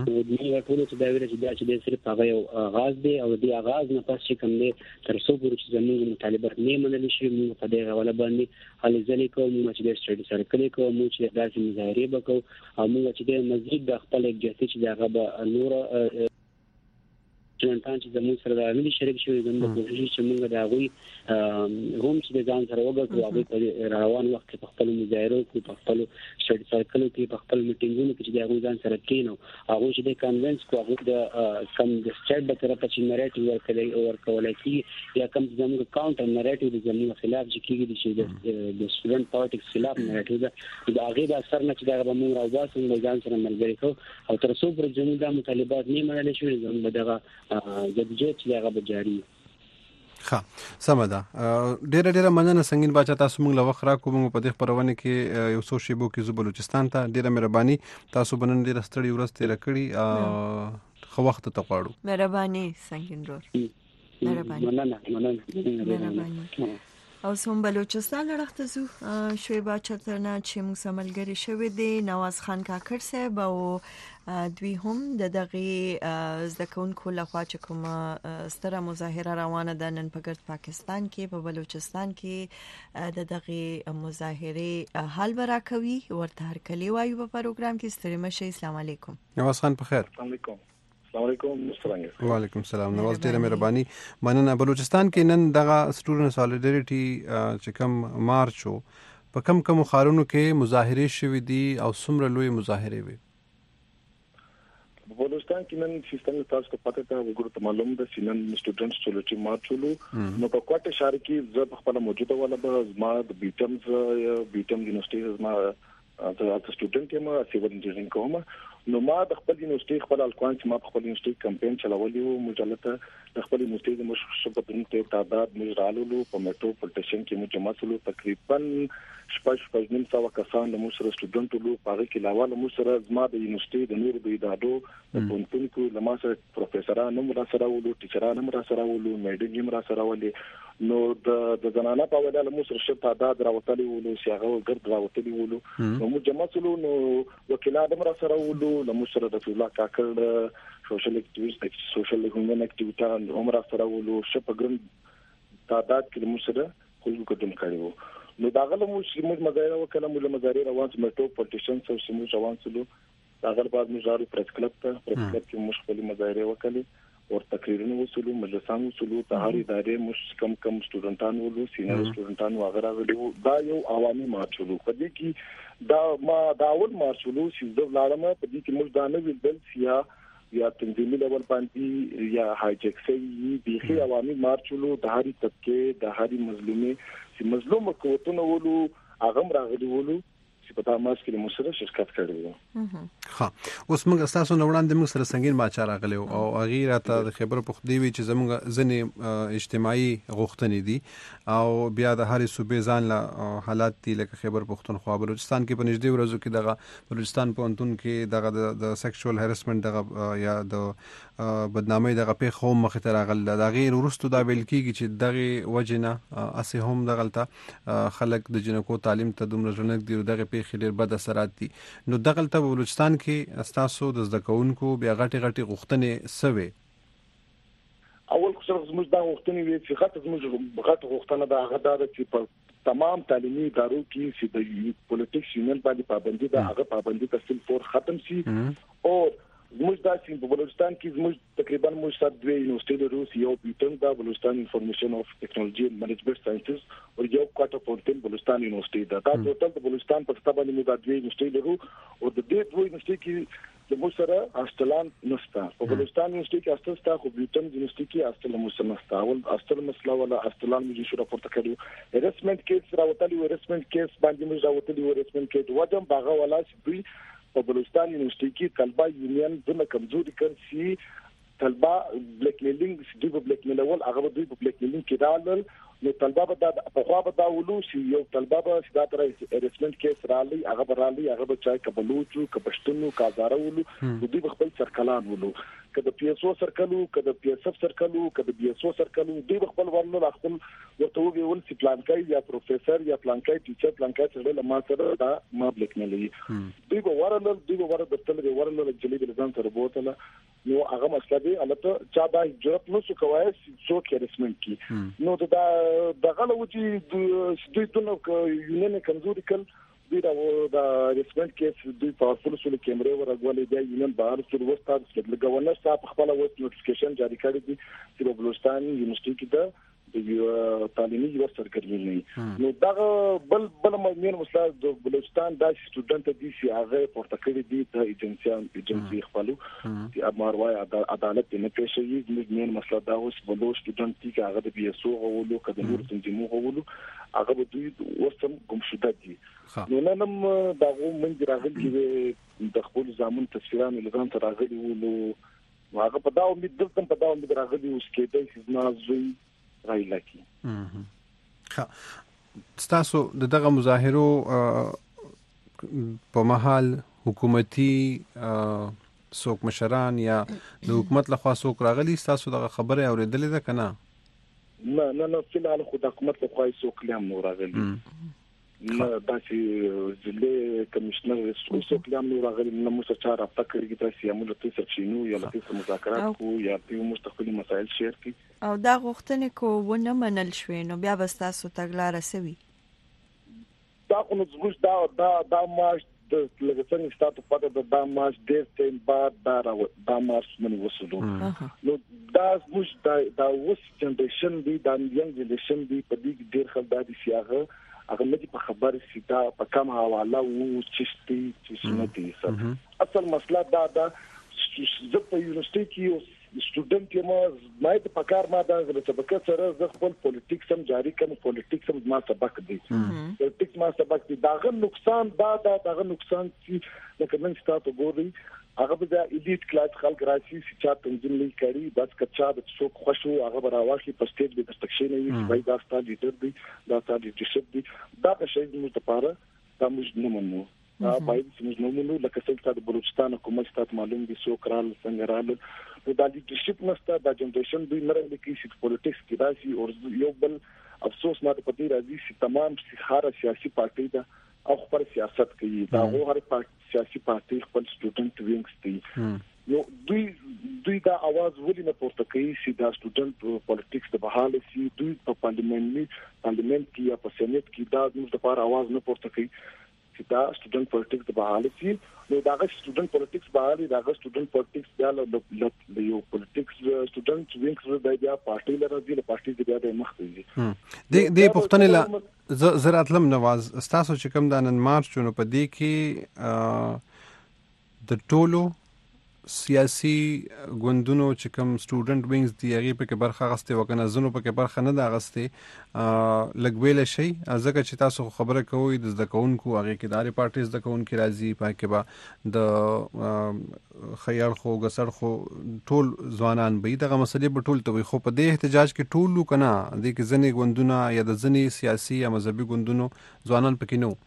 د ټول چې دا ویل چې دا چې صرف هغه یو آغاز دی او د آغاز نه پس چې کوم دی تر څو پورې چې زموږ مطالبات نه منل شي موږ په دې حواله باندې هلې ځلې کوو موږ چې د سټډي سرکل کوو موږ چې داسې مظاهرې وکړو او موږ چې د مزید د خپل جهتي چې هغه به نور ټانټان چې زموږ سره د عملي شریک شوی زموږ د کوشش چې موږ د هغوی هم چې د ځان سره وګورو هغوی په روان وخت کې په خپل مظاهرو کې په خپل سټډي سرکلو کې په خپل میټینګونو کې چې د هغوی ځان سره کېنو هغوی چې د کنوینس کو هغوی د کم د سټیټ د طرفه چې نریټیو ورکړي ورکولای کېږي یا کم زموږ کاونټر نریټیو د زموږ خلاف چې کېږي چې د سټوډنټ پالیټکس خلاف نریټیو ده د هغې د اثر نه چې دا به موږ راوباسو موږ ځان سره ملګري کوو او تر څو پورې زموږ دا مطالبات نه منل شوي زموږ دغه جديت چې هغه به جاري ښه سمه ده. ډېر ډېر مننه سنگین باچا تاسو موږ له وخت راکو موږ په دې خبرونه کې یو څو شیبو کې زو بلوچستان ته ډېر مهرباني تاسو بنن ډېر ستړي ورځ تیر کړی خو وخت ته غواړو. مهرباني سنگین رور مهرباني مننه مننه او سوم بلوچستان لړخته زو شویب چترنا چې موږ سملګری شوی دی نواز خان کاکړ صاحب او دوی هم د دغه زدکونکو لخوا چې کوم ستره مظاهره روانه ده نن په ګرد پاکستان کې په بلوچستان کې د دغه مظاهره حل برا کوي ورته هر کلی وایو په پروګرام کې ستړي مشه. السلام علیکم نواز خان په خیر. السلام علیکم. السلام علیکم مسترنګ. وعلیکم السلام. نواز ډیره مهرباني مننه. بلوچستان کې نن دغه سټوډنټ سالیډریټي چې کوم مارچ په کم کم خارونو کې مظاهره شوې دي او څومره لوی مظاهره وي؟ په بلوچستان کې نن سیستم تاسو ته پته ده وګورئ ته معلوم ده چې نن سټوډنټس سولټي مارچولو نو په کوټه شهر کې زه په خپل موجوده ولا به زما د بیټمز بیټم یونیورسيټي زما د سټوډنټ یم سیول انجینرینګ کوم نو ما د خپل یونیورسيټي خپل الکوان چې ما په خپل یونیورسيټي کمپاین چلولې وو مجلته د خپل یونیورسيټي د مشرف په ته تعداد مجرالو په میټروپولیټن کې مو جمع سلو تقریبا شپږ شپږ نیم سو کسان د مشر سټوډنټو لو پاره کې لاول مو سره زما د یونیورسيټي د نور د ادارو د پونتون کو لما سره پروفیسورانو مو را سره ولو ټیچرانو مو را سره ولو میډیم را سره ولې نو د د زنانه په ولاله مو سره شپ تعداد راوتلی ولو سیاغه ګرد راوتلی ولو نو مو جمع سلو نو وکیلان مو را سره ولو لمو سره د الله کاکړ سوشل اکټیویست سوشل هیومن اکټیویټان عمر سره ولو شپ ګرد تعداد کې مو سره خلکو قدم کړو نو داغله مو چې موږ مزایره وکړه موږ مزایره روان چې میټرو پولیټیشن سو سمو روان سلو داغله بعد موږ زارو پریس کلب ته پریس کلب کې موږ خپل مزایره وکړه او تقریرونه وسلو مجلسان وسلو ته هر ادارې موږ کم کم سټوډنټان ولو سینیئر سټوډنټان وغیرہ ولو دا یو عوامي مارچولو په دې کې دا ما داول مارچولو چې د لارمه په دې کې موږ دا نه ویل سیا یا تنظیمي لیول باندې یا هایجکسي بيخي عوامي مارچولو د هاري طبقه د هاري مظلومي چې مظلوم قوتونه ولو اغم راغلي ولو چې په تاسو کې مسره شرکت کړی و ها اوس موږ تاسو نو وړاندې موږ سره څنګه باچا راغلی او غیر ته د خبر پخدي وی چې زموږ ځنې اجتماعي غوښتنې دي او بیا د هرې صوبې ځان له حالات دي لکه خبر پختونخوا بلوچستان کې په نږدې ورځو کې دغه بلوچستان پونتون کې دغه د سیکشوال هراسمنت دغه یا د بدنامۍ دغه په خو مخ ته راغل د غیر ورستو دا ویل کیږي چې دغه وجنه اسه هم دغلطه خلک د جنکو تعلیم ته دومره ژوند دي دغه په خیر بد اثرات دي نو دغلطه بلوچستان کې استاسو د زدکونکو بیا غټي غټي غوښتنې سوي اول خو زموږ دا غوښتنې وي چې خاطر زموږ غټ غوښتنه دا هغه ده چې په تمام تعلیمي ادارو کې چې د پولیټیکس یونین باندې پابندي ده هغه پابندي تفصیل فور ختم شي او زموږ دا چې په بلوچستان کې زموږ تقریبا موږ سات دوه یونیورسيټي د روس یو بیټن دا بلوچستان انفارمیشن اف ټیکنالوژي اند منیجمنت ساينسز او یو کوټه پورتل بلوچستان یونیورسيټي دا دا ټوټل د بلوچستان په تابع باندې موږ دوه یونیورسيټي لرو او د دې دوه یونیورسيټي کې د موږ سره استلان نشته په بلوچستان یونیورسيټي کې استل ستا خو بیټن یونیورسيټي کې استل موږ نشته اول استل مسله ولا استلان موږ شو راپورته کړو هراسمنت کیس راوتلی هراسمنت کیس باندې موږ راوتلی هراسمنت کیس وجم باغه ولا چې په بلوچستان یونیورسيټي کې طلبه یونین دغه کمزوري کړ چې طلبه بلیک میلینګ دوی په بلیک میل ول هغه دوی په بلیک میلینګ کې دالل نو طلبه به د په خوا به دا ولو چې یو طلبه به سدا تر هراسمنت کیس رالي هغه به رالي هغه به چای قبولوچو کپشتنو کازاره ولو دوی خپل سرکلان ولو کله پی اس او سرکلو کله پی اس اف سرکلو کله بي اس او سرکلو دوی خپل ورنه خپل ورته ویل چې پلانکای یا پروفیسور یا پلانکای ټیچر پلانکای سره له ما سره دا ما بلیک میلي دوی به ورنه دوی به ورته درتل ورنه جلی د ځان سره بوتله نو هغه مسله دی البته چا دا جرأت نو څه کوي چې څوک هراسمنت کی نو دا دغه لوجي دوی دونه یونین کمزوري کړ دوی دا د هراسمنت کیس دوی په خپل سره کیمرې ورغولې دی یونین بهر سره وستاد چې لګونه صاحب خپل وخت نوټیفیکیشن جاری کړی دی چې بلوچستان یونیورسيټي کې دا د تعلیمي یو سرګرمي نو دا بل بل مېن مسله د بلوچستان د سټوډنټ دي چې هغه پورته کړی دي د ایجنسیان ایجنسی خپلو چې امروای عدالت نه پېښوي د مېن مسله دا اوس بلوچ سټوډنټ چې هغه د بي اس او غوولو کده نور تنظیمو غوولو هغه به دوی وسم ګمشوده دي نو نن دا موږ راغلي د خپل ځامن تصویرانو لږان تر راغلي وو هغه په دا امید دلته په دا امید راغلي اوس کېدای چې نازوي رايلکی ها تاسو دغه مظاهرو په محل حکومتي څوک مشران یا د حکومت لخوا څوک راغلي تاسو دغه خبره اوریدلې ده کنه نه نه نه فلال خو د حکومت لخوا څوک لم نو راغلي نه دا چې ضلع کمشنر څوک لم نو راغلي نو موږ سره رابطه کړې چې موږ ته څه شینو یا له مذاکرات کو یا په مستقلی مسایل شیر کی او دا غوښتنې کو ونه منل شوې نو بیا بس تاسو تګلاره سوي دا خو نو زموږ دا دا دا ماش د لګڅنګ ستاسو په د دا ماش ډېر ټیم بعد دا دا مارش من وسلو نو دا زموږ دا دا وس جنریشن دی دا ینګ جنریشن دی په دې ډېر خلک دي سیاغه هغه مې په خبر سیدا په کوم حواله وو چې ستې چې سنتي سره اصل مسله دا دا زه په یونیورسيټي کې سټوډنټ یم ما ته پکار ما د طبقه سره د خپل پولیټیکس هم جاری کوم پولیټیکس هم ما سبق دی پولیټیکس ما سبق دی داغه نقصان دا داغه نقصان چې لکه نن ستاسو ګوري هغه به د ایلیټ کلاس خلک راشي چې تنظیم نه کوي بس کچا د څوک خوشو هغه براواشي په سټیج به دستکشي نه وي چې دا ستاسو لیډر دی دا ستاسو لیډرشپ دی دا په شی موږ لپاره دا موږ نه منو دا باید چې موږ نه منو لکه څنګه د بلوچستان حکومت ستاسو معلوم دي څوک رال څنګه رال دا لیډرشپ نشته دا جنریشن دوی نه لري چې پولیټکس کې راشي او یو بل افسوس ما ته پدې راځي چې تمام هر سیاسي پارټي دا او خپل سیاست کوي دا هر پارټي سیاسي پارټي خپل سټوډنټ وینګز دي یو دوی دوی دا आवाज ولې نه پورته کوي چې دا سټوډنټ پولیټکس د بحاله سي دوی په پارلیمنت پارلیمنت کې یا په سېنات کې دا موږ لپاره आवाज نه پورته کوي چې دا سټوډنټ پولیټکس د بحاله سي نو دا سټوډنټ پولیټکس بحاله دا سټوډنټ پولیټکس دا د یو پولیټکس سټوډنټ وینګز د بیا پارټي لپاره دی پارټي د بیا د مخ دی د د پښتنې لا زراتلم نواز تاسو چې کوم د نن مارچ چونو په دی کې د ټولو سیاسي ګوندونو چې کوم سټوډنټ وینګز دی هغه په کې برخه غسته وکنه زنو په کې برخه نه دا غسته لګویل شي ځکه چې تاسو خبره کوئ د ځکونکو هغه کې داري پارټیز د کونکو راځي په کې با د خیال خو غسر خو ټول ځوانان به دغه مسلې په ټول ته خو په دې احتجاج کې ټول کنه د کې ځنې ګوندونه یا د ځنې سیاسي یا مذهبي ګوندونو ځوانان پکې نو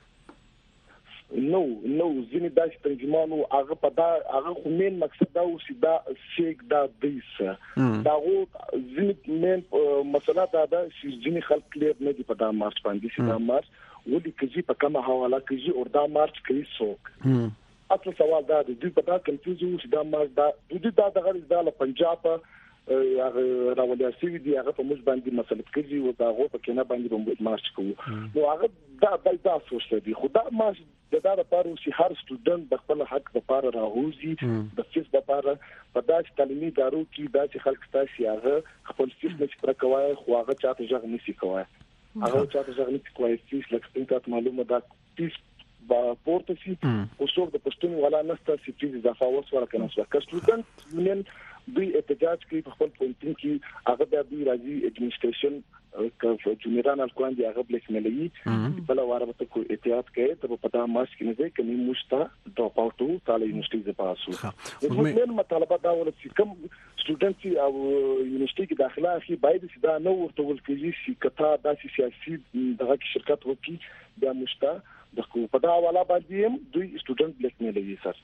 نو نو ځینې داسې ترجمانو هغه په دا هغه خو مين مقصد دا و چې دا شیک دا دیسه دا غو ځینې مين مسله دا ده چې ځینې خلک کلیر نه دي په دا مارچ باندې چې دا مارچ ولې کېږي په کومه حواله کېږي او دا مارچ کوي څوک اصل سوال دا دی دوی په دا کنفیوز وو چې دا مارچ دا دوی دا دغه د پنجاب هغه راولیا سی وی دی هغه په موږ باندې مسله کوي او دا غو په کینه باندې مارچ کوي نو هغه دا د تاسو څه دی خو دا مارچ د دا لپاره چې هر سټوډنټ د خپل حق لپاره راوځي د فیس لپاره په داسې تعلیمي ادارو کې داسې خلک تاسو هغه خپل فیس نه سپر کوي خو هغه چاته ځغ نشي کوي هغه چاته ځغ نشي کوي فیس لکه څنګه معلومه ده فیس با پورته سي او څوک د پښتون ولا نسته چې فیس اضافه وسوره کنه سو که سټوډنټ من دوی احتجاج کوي په خپل پوینټینګ کې هغه د دوی راځي اډمنستریشن که جنرال الکوان دی هغه بلیک ملي بل واره ته کو احتیاط کوي ته په تاسو ماسک نه دی کني مشتا ډراپ اوټ تعالی یونیورسيټي ز پاسو موږ مطالبه دا ول چې کوم سټوډنټ او یونیورسيټي کې داخله اخی باید چې دا نو ورته ول کېږي چې کته داسې سیاسي دغه شرکت وکي دا مشتا د په دا حواله باندې دوی سټوډنټ بلیک میلوي سر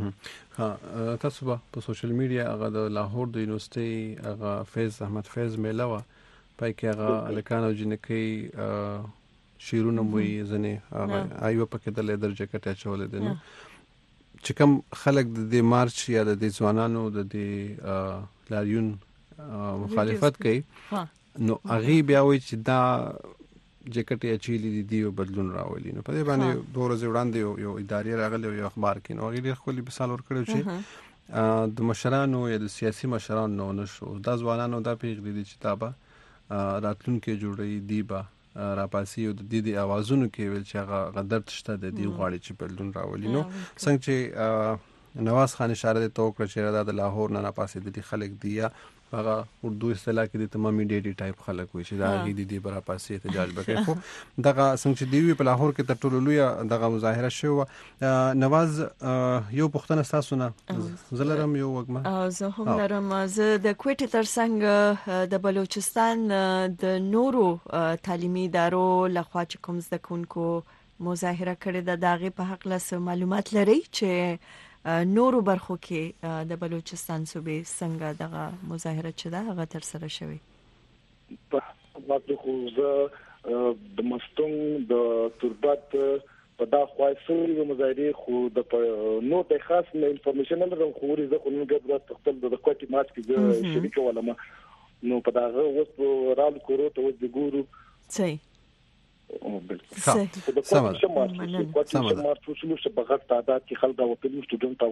ها تاسو په سوشل میډیا هغه د لاهور د یونیورسيټي هغه فیض احمد فیض میلاوه پای کې هغه الکانو جنکی شیرونه موي ځنه هغه ایو پکې د لیدر جاکټ اچولې دي نو چې کوم خلک د مارچ یا د ځوانانو د لاریون مخالفت کوي نو هغه بیا وایي چې دا جاکټ یې چيلي دي دی بدلون راولي نو په دې باندې دوه ورځې وړاندې یو یو ادارې راغلی یو اخبار کې نو غیر خپل مثال ورکړو چې د مشرانو یا د سیاسي مشرانو نشو د ځوانانو د پیغلي دي چې تابه راتلونکو جوړي دی با راپاسي او د دې د اوازونو کې ویل چې هغه غدر تشته د دی غواړي چې بدلون راولي نو څنګه چې نواز خان اشاره ته وکړه چې د لاهور نه ناپاسي د خلک دی هغه اردو اصطلاح کې د تمامي ډیډي ټایپ خلک وي چې دا غي دي د برا پاسې احتجاج وکړي خو دغه څنګه چې دی په لاهور کې تر ټولو لوی دغه مظاهره شو نواز یو پښتنه تاسو نه زلرم یو وګما زه هم لرم زه د کوټې ترڅنګ د بلوچستان د نورو تعلیمي ادارو لخوا چې کوم زدکونکو مظاهره کړې ده دغه په حق له معلومات لري چې نورو برخو کې د بلوچستان صوبې څنګه دغه مظاهره چې ده هغه تر سره شوی په وخت خو زه د مستون د تربت په دا خوایسوري مظاهره خو د نو ته خاص نه انفارمیشن لرم خو ورته خو نن ګرځي خپل د کوټي ماچ کې شریک ولما نو په دا اوس رال کورو ته وځ ګورو صحیح او بل څه سم سم سم څه څه په غټ تعداد کې خلک دا وکړي سټوډنټ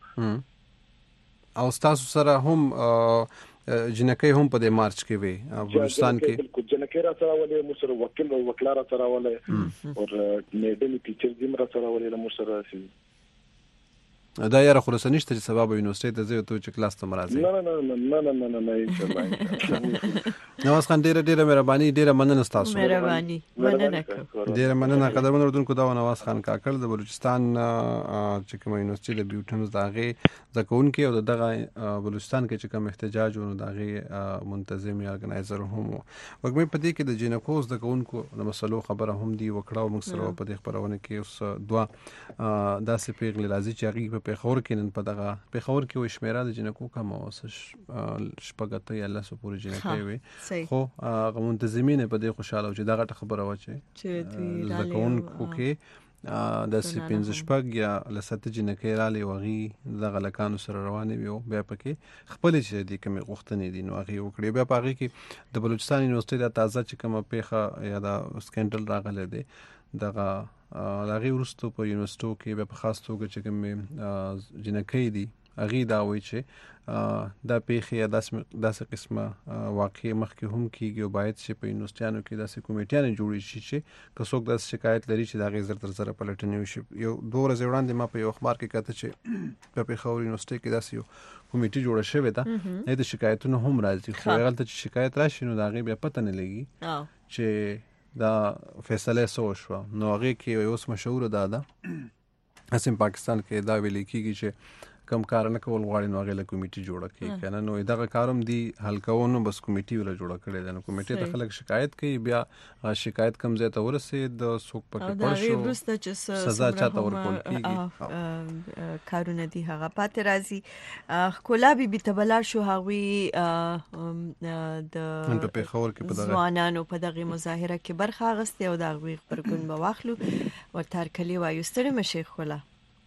وکړي او تاسو سره هم جنکې هم په د مارچ کې وي بلوچستان کې بالکل جنکې را سره ولې مو سره وکیل او وکلا را سره ولې او میډم ټیچر دې را سره ولې مو سره شي دا یاره خلاص نشته چې سبب یونیورسيټي ته زه ته چې کلاس ته مرزه نه نه نه نه نه نه نه ان شاء الله. نواز خان ډیره ډیره مهرباني ډیره مننه تاسو. مهرباني مننه ډیره مننه قدرمن اردوونکو دا نواز خان کاکړ د بلوچستان چې کوم یونیورسيټي د بیوټنز داغه ځکهونکي او دغه بلوچستان کې چې کوم احتجاج ونه داغه منتظم یا ارګنایزر هم وګمې پدې کې د جنکوز د کوونکو د مسلو خبره هم دی وکړه او موږ سره په دې خبرونه کې اوس دوا داسې پیغلې راځي چې هغه په پیښور کې نن په دغه پیښور کې و شمیره د جنکو کوم اوس شپږته یا لاسو پورې جنکې وي خو هغه منتظمین په دې خوشاله چې دغه خبره و چې د کوونکو کې د سپینز شپږ یا لسته جنکې را لوي د غلکانو سره روانه وي بیا پکې خپل چې د کوم غوښتنې دي نو هغه وکړي بیا پاره کې د بلوچستان یونیورسيټي د تازه چې کوم پیښه یا د سکینډل راغله دي دغه لاغي ورستو په یونیورسيټو کې په خاص توګه چې کوم جنکې دي هغه دا وایي چې دا پیښه یا داسې قسمه واقع مخکې هم کیږي او باید چې په یونیورسيټانو کې داسې کمیټیان جوړ شي چې کڅوګ د شکایت لري چې دا غي زر تر زر پلټنې وشي. یو دوه ورځې وړاندې ما په یو اخبار کې کته چې په پیښور یونیورسيټي کې داسې یو کمیټي جوړه شوې ده د شکایتونو هم راځي خو غلطه چې شکایت راشي نو دا غي بیا پته نه لګي چې دا فیصله سو شو نو هغه کې اوس مشهور ده ده اسیم پاکستان کې دا ویل کیږي چې کم کار نه کول غواړي نو غل کمیټي جوړه کړي کنه نو دغه کاروم دی حل کوونو بس کمیټي ولا جوړه کړي ده نو کمیټي ته خلک شکایت کوي بیا شکایت کم ځای ته ورسې د سوق پکې پړ شو ورسته چې سزا چاته ورکول کیږي کارونه دي هغه پات راځي کولا بي بي تبلا شو هغوی د په پیښور کې په دغه ځوانانو په دغه مظاهره کې برخه اخیسته او دغه خبرګون به واخلو ورته کلی وایو ستړي مشه کولا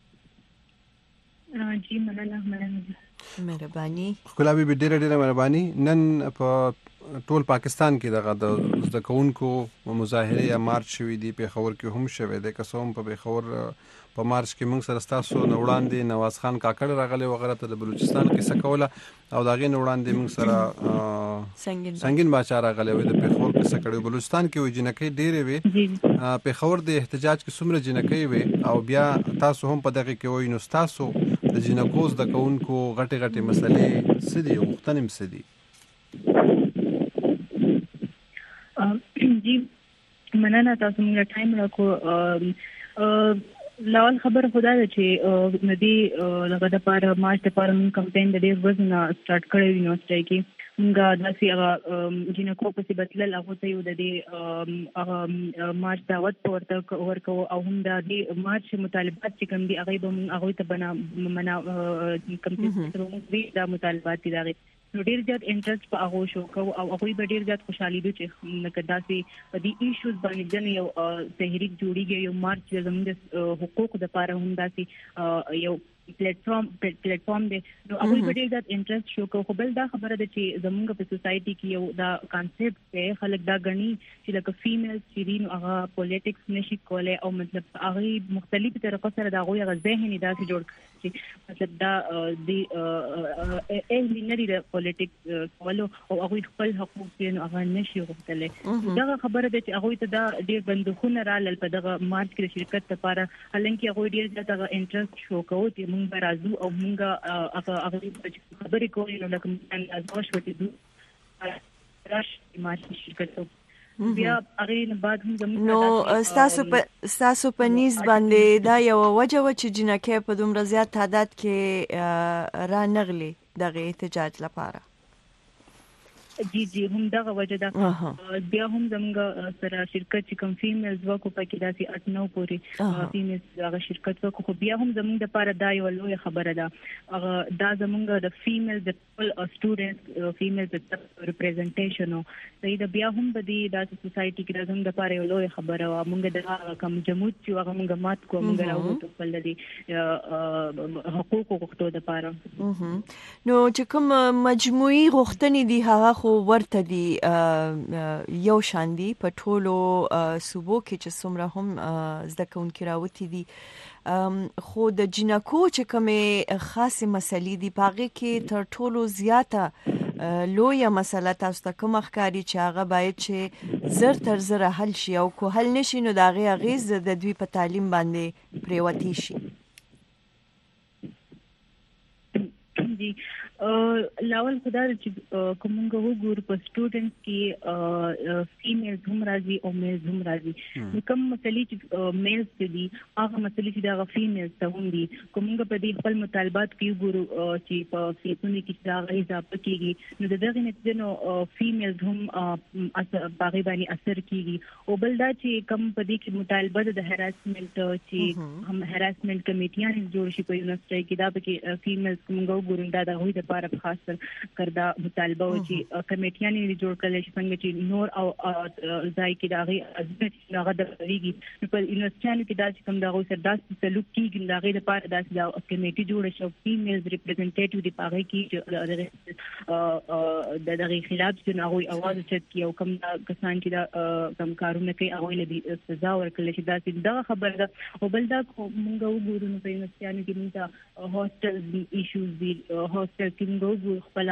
جی مننه مننه مهرباني خلا بي ډېر ډېر مهرباني نن په ټول پاکستان کې دغه د ځکهونکو مظاهره یا مارچ شوې دي په خبر کې هم شوې ده قسم په خبر په مارچ کې موږ سره تاسو نو وړاندې نواز خان کاکړ راغله وغیرہ ته د بلوچستان کې سکوله او داغه نو وړاندې موږ سره سنگین سنگین باچا راغله وي د پیښور کې سکړې بلوچستان کې وي جنکې ډېرې وي پیښور د احتجاج کې څومره جنکې وي او بیا تاسو هم په دغه کې وي نو تاسو د جنکوز د کونکو غټي غټي مسلې سدي غوښتنې مسدي جی مننه تاسو موږ ټایم راکو لاول خبر خدا ده چې ندی لغه د پاره مارچ د پاره کمپاین د ډیر وزن سٹارټ کړی یونیورسيټي کې موږ داسې هغه جنکو په سی بدلل هغه ته یو د دې هغه مارچ دعوت ورته ورکو او هم د دې مارچ مطالبات چې کوم دي هغه به هغه ته بنا منا کمپاین سره موږ د مطالبات دي نو ډیر زیات انټرست په هغه شو کو او هغه به ډیر زیات خوشحالي دي چې نکدا سي په دې ایشوز باندې جن یو تحریک جوړیږي یو مارچ زموږ حقوق د لپاره هم داسي یو پلیټ فارم پلیټ فارم دی نو هغه به ډیر زیات انټرست شو کو خو بل دا خبره ده چې زموږ په سوسايټي کې یو دا کانسپټ په خلک دا غني چې لکه فیمیل چې دین هغه پولیټکس نشي کولای او مطلب هغه مختلفه طریقو سره دا غوي ذهني داسې جوړ چې مطلب دا دی اهلی نه دی پولیټکس کولو او هغه خپل حقوق یې هغه نشي غوښتل دا خبره ده چې هغه ته دا ډیر بندخونه را لل په دغه مارچ کې شرکت لپاره هلکه هغه ډیر زیات انټرست شو کوي چې موږ راځو او موږ هغه هغه خبرې کوي نو لکه موږ ازواج وته دوه راش مارچ شرکت بیا هغه نه بعد هم زموږ نو تاسو په تاسو په نیز باندې دا یو وجه و چې جنکه په دومره زیات تعداد کې را نغلي دغه احتجاج لپاره جی جی هم دغه وجه دا بیا هم زموږ سره شرکت چې کوم فیمیلز وکړو پکې داسې اټ نو پوری فیمیلز هغه شرکت وکړو خو بیا هم زموږ د لپاره دا یو لوی خبره ده هغه دا زموږ د فیمیل د ټول سټوډنټس فیمیل د ریپرزنټیشن او دا بیا هم د دې د سوسايټي کې زموږ د لپاره یو لوی خبره و موږ د کوم جمهوریت چې هغه موږ مات کوو موږ راوځو په لدی حقوق غوښتو د لپاره نو چې کوم مجموعي غوښتنې دي هغه خو ورته دي یو شان دي په ټولو صوبو کې چې څومره هم زده کوونکي راوتی دي خو د جنکو چې کومه خاصه مسلې دي پاغه کې تر ټولو زیاته لویه مسله تاسو ته کوم ښکاری چې هغه باید چې زر تر زر حل شي او کو حل نشي نو دا غي غیز د دوی په تعلیم باندې پریوتی شي جی لاول خدای چې کومنګ وګور په سټوډنټس کې فیمیلز هم راځي او میلز هم راځي نو کوم مسلې چې میلز دي هغه مسلې چې دا فیمیلز ته هم دي کومنګ په دې خپل مطالبات کې وګورو چې په فیسونو کې دا غي اضافه کیږي نو دغه نتیجه نو فیمیلز هم باغی باندې اثر کیږي او بل دا چې کوم په دې کې مطالبه د هراسمنت چې هم هراسمنت کمیټیان جوړ شي په یونیورسيټي کې دا به فیمیلز کومګو ګورم دا د هغوی لپاره خاص کردا مطالبه و چې کمیټیان یې جوړ کړل شي څنګه چې نور او ځای کې دا غي ازمت هغه د ریږي په یونیورسيټي کې دا چې کوم دا غوي سره داسې سلوک کیږي دا غي لپاره داسې دا کمیټي جوړ شي فیمیلز ریپرزنټیټیو دی پاره کې د دغه خلاف چې هغوی اواز چت کی او کوم کسان چې دا کوم کارونه کوي هغه له سزا ورکړل شي دا چې دا خبره ده او بل دا موږ وګورو په یونیورسيټي کې موږ هاستل ایشوز دي هاستل کې موږ خپل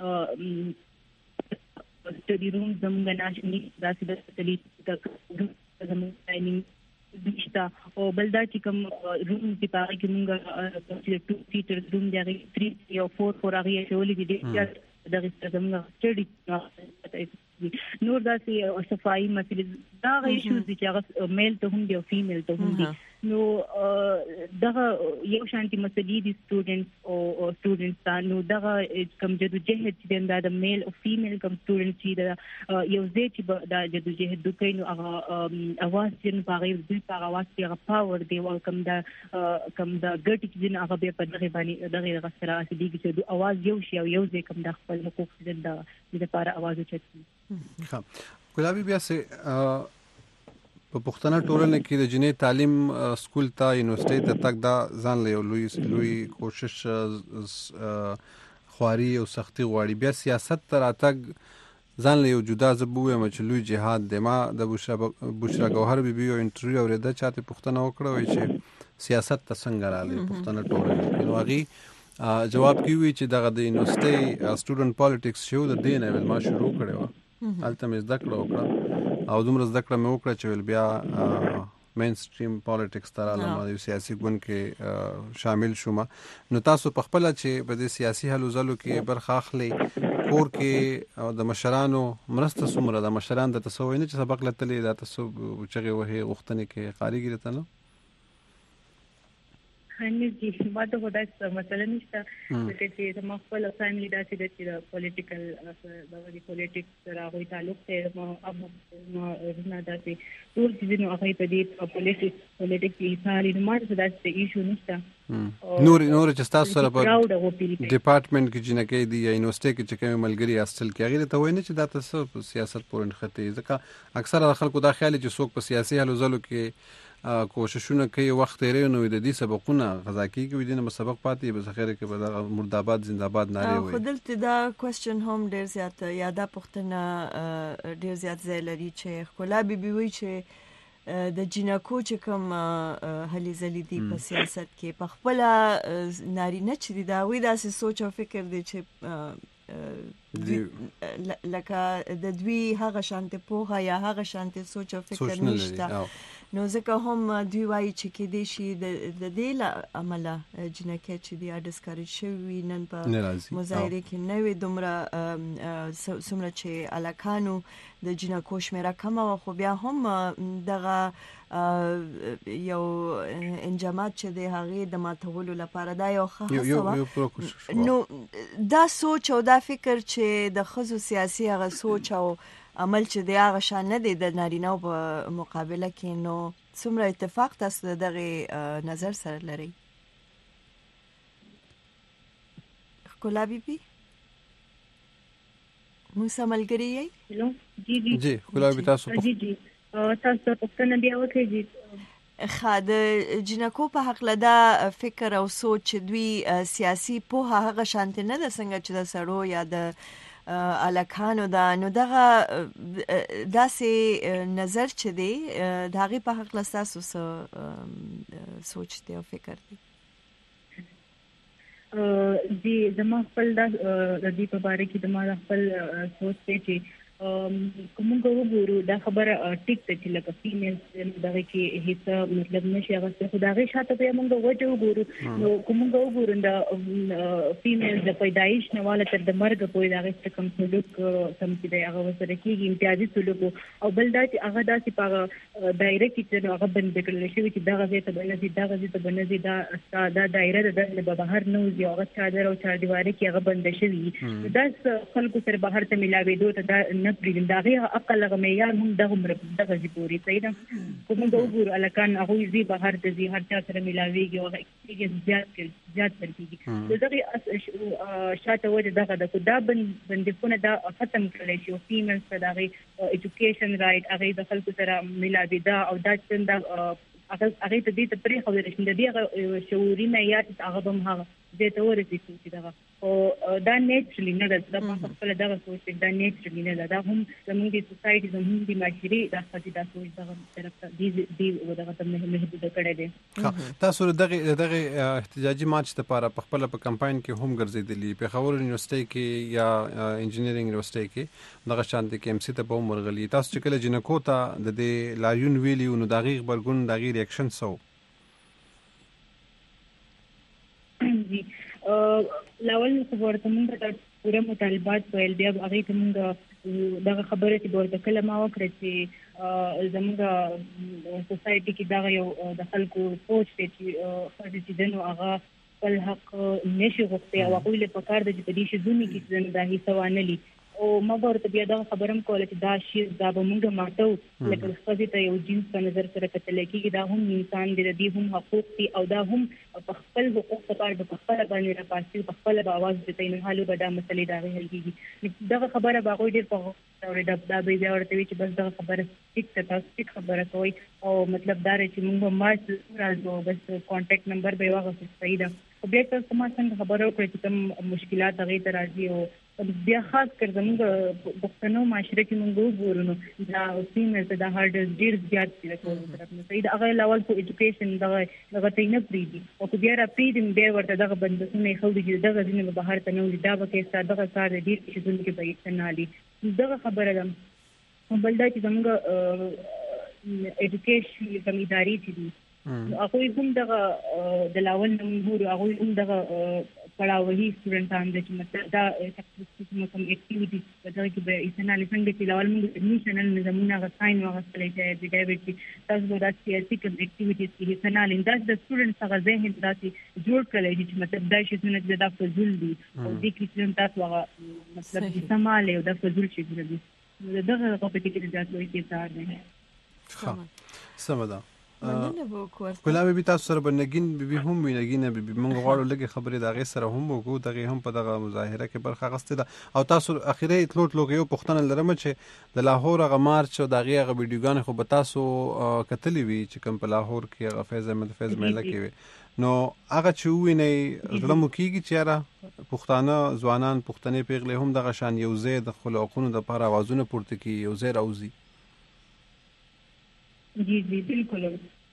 سټډي روم زموږ ناشني داسې د سټډي زموږ دشتا او بل دا چې کوم روم چې پاره کې موږ چې ټو سیټر روم دی تھری یا فور فور هغه شولې دي دغه زموږ سټډي نور داسې صفائی مسلې دا غي ایشوز دي چې هغه میل ته هم دي او فیمیل ته هم دي نو دغه یو شانتي مسلې دي سټوډنټس او سټوډنټس ته نو دغه کوم جدوجهد چې د میل او فیمیل کوم سټوډنټ چې یو ځای چې دا جدوجهد دوی نو هغه اواز چې په هغه د په اواز کې هغه پاور دی او کوم دا کوم دا ګټ چې هغه به په دغه باندې دغه غسره دي چې د اواز یو شی او یو ځای کوم د خپل حقوق د د لپاره اواز اوچتي ها ګلابي بیا سه په پښتنه ټولنه کې د جنې تعلیم سکول ته یونیورسيټي ته تک دا ځان له لوی لوی کوشش خواري او سختي غواړي بیا سیاست تر اتګ ځان له جدا زبوه مچ لوی جهاد د ما د بشرا بشرا ګوهر بي بي او انټرویو اورېده چاته پښتنه وکړه وای چې سیاست ته څنګه راغلی پښتنه ټولنه نو هغه جواب کوي چې دغه د یونیورسيټي سټوډنټ پالیټکس شو د دین اول ما شروع کړو الته مې زده کړو وکړه او دومره زده کړه مې وکړه چې بیا مین سټریم پالیټکس تر علامه د سیاسي ګوند کې شامل شوم نو تاسو په خپل چې په دې سیاسي حلو ځلو کې برخه اخلي کور کې او د مشرانو مرسته سمره د مشران د تسوي نه چې سبق لته د تاسو چغه وه غختنه کې قاریګی رته نو هني دي ماته ودا مثلا نشته چې د خپل فیملی داسې د چې پولیټیکل د پولیټکس راغوي تعلق ته ما ابو ما نه داسې ټول چې نو هغه په دې پولیټکس پولیټکس ایثاري نو ماته داسې ایشو نشته نور نور چې تاسو سره په ډپارټمنټ کې جنکې دی یا یونیورسيټي کې چې کوم ملګری اصل کې هغه ته وای نه چې دا تاسو په سیاست پورې خطي ځکه اکثره خلکو دا خیال چې څوک په سیاسي حلو ځلو کې کوششونه کوي وخت یې نو د دې سبقونه غذا کیږي د دې سبق پاتې به ذخیره کې به مرداباد زنده‌باد ناره وي خودلته دا کوېسچن هم ډیر زیات یا دا پښتنه ډیر زیات ځای لري چې خلا بي بي وي چې د جنکو چې کوم هلي زلي دي په سیاست کې په خپل نارینه چې دا وي داسې سوچ او فکر دي چې لکه د دوی هغه شانته پوهه یا هغه شانته سوچ او فکر نشته نو ځکه هم دوی وایي چې کې دي شي د دې له عمله جنکه چې دی ډسکریج شوی نن په مظاهره کې نوې دومره سمره چې الکانو د جنکو شمیره کم او خو بیا هم دغه یو انجامات چې د هغه د ماتولو لپاره دا یو خاصه نو دا سوچ او دا فکر چې د خزو سیاسي هغه سوچ او عمل چې دی هغه شان نه دی د نارینه په مقابله کې نو څومره اتفاق تاسو دغه نظر سره لري خلا بي بي موسی ملګری یې جی جی جی خلا بي تاسو جی جی تاسو په څنګه بیا وکړئ جی خاله جنکو په حق لدا فکر او سوچ دوی سیاسي په هغه شانت نه د څنګه چې د سړو یا د الکانو دا نو دغه داسې نظر چې دی دغه په حق لاساسو سوچ دی او فکر دی دی زما خپل د دې په اړه کې د ما خپل سوچ دی چې کومه وګورو دا خبره ټیک ته چې لکه فیمیل دغه کې هیڅ مطلب نشي هغه څه دا غي شاته به موږ وجه وګورو نو کومه وګورو دا فیمیل د پیدایش نه والا تر د مرګ پورې دا غي کوم سلوک سم چې دا هغه سره کېږي امتیازي سلوک او بل دا چې هغه داسې په دایره کې چې هغه بند کړل شي چې دا غزه ته بنځي دا غزه ته بنځي دا دا دایره د بهر نه وځي هغه چادر او چار دیواره کې هغه بند شي دا خلکو سره بهر ته ملاوي دوه دا نه پرېږدي دا غي عقل غو معیار هم دغه دغه جی پوری صحیح ده کومه وګورو الکان هغه زی بهر ته زی هر چا سره ملاويږي او هغه زیات زیات کړي دغه شاته وجه دغه د دا بندونه دا ختم کړل شي او فیمیل سره دغه ایجوکیشن رائټ هغه د خلکو سره ملاوي دا او دا څنګه هغه هغه ته دې ته پرې خو ورشي د دې شعوري معیار هغه هم هغه دې ته ورسېږي چې دا او دا نیچرلی نه ده دا په خپل دغه سوچ دا نیچرلی نه ده دا هم زموږ د سوسايټي زموږ د معاشري د خاطر دا سوچ دغه طرف ته دی دی دغه ته محدود کړی دی تاسو دغه دغه احتجاجي مارچ لپاره په خپل په کمپاین کې هم ګرځېدلی په خبرو یونیورسيټي کې یا انجینرینګ یونیورسيټي کې دغه شانتي کې ام سي ته په مرغلي تاسو چې کله جنکو ته د دې لاریون ویلی نو دغه خبرګون دغه ریاکشن سو جی لاول خبرته موږ ته پوره مطالبات ویل بیا هغه کومه دغه خبره چې ورته کله ما وکړه چې زموږ سوسايټي کې دا یو د خلکو سوچ دی چې خاصه چې دنو هغه خپل حق نشي غوښتي او هغه له پکار د دې شي ځونی کې چې دا هیڅ وانه لي او ما ورته بیا دا خبرم کوله چې دا شی دا به موږ ماټو لکه خاصه ته یو جنس په نظر سره کتل کېږي دا هم انسان دی د هم حقوق دي او دا هم په خپل حقوق لپاره په خپل باندې راپاسي په خپل आवाज دي نه حالو به دا مسلې دا حل کېږي دا خبره باغوي ډېر په اورې دا دا به بیا ورته چې بس دا خبره ټیک ته تاسو خبره کوي او مطلب دا چې موږ مارچ راځو بس کانټیکټ نمبر به واغسته صحیح ده او بیا تاسو ما څنګه خبرو کړئ چې کوم مشکلات هغه ته راځي او بیا خاص کر زموږ پښتنو معاشره کې موږ وګورو دا فیمیل ته دا هارډ ډیر زیات دي په طرف نه صحیح دا هغه لیول په ایجوکیشن دا هغه ته نه پریدي او کو بیا را پریدم به ورته دغه بندونه خو دي دغه ځینې بهر ته نه دا به کې ساده کار دي چې ځون کې به استنالي دغه خبره ده بل دا چې زموږ ایجوکیشن کوم ادارې دي هغه هم دغه د لاول نمبر هغه هم دغه پړاوهي سټوډنټان د چې مطلب دا کوم کوم اکټیویټیز په دغه کې به استنالي څنګه چې لاول موږ نیشنل نظمونه غساین وغسلې چې د ډیویډ تاسو د سیاسي کوم اکټیویټیز کې استنالي دا د سټوډنټ څنګه ذهن داسي جوړ کړی چې مطلب دا شي څنګه د فزول دي او د کې تاسو هغه مطلب استعمال او د فزول شي دي دغه په کې کې ځات وایي چې تار نه ښه سمدا کله به تاسو سره بنګین به هم وینګینه به موږ غواړو لکه خبرې دا غي سره هم وګو دغه هم په دغه مظاهره کې برخه غسته ده او تاسو اخیری اطلاعات لوګیو پښتنه لرم چې د لاهور غ مارچ او دغه غ ویډیوګان خو به تاسو کتلې وی چې کوم په لاهور کې غ فیض احمد فیض مېله کې نو هغه چې ویني زړه مو کیږي چې را پښتانه ځوانان پښتنې پیغلې هم دغه شان یو زید د خلقونو د لپاره आवाजونه پورته کی یو زیر اوزي جی جی بالکل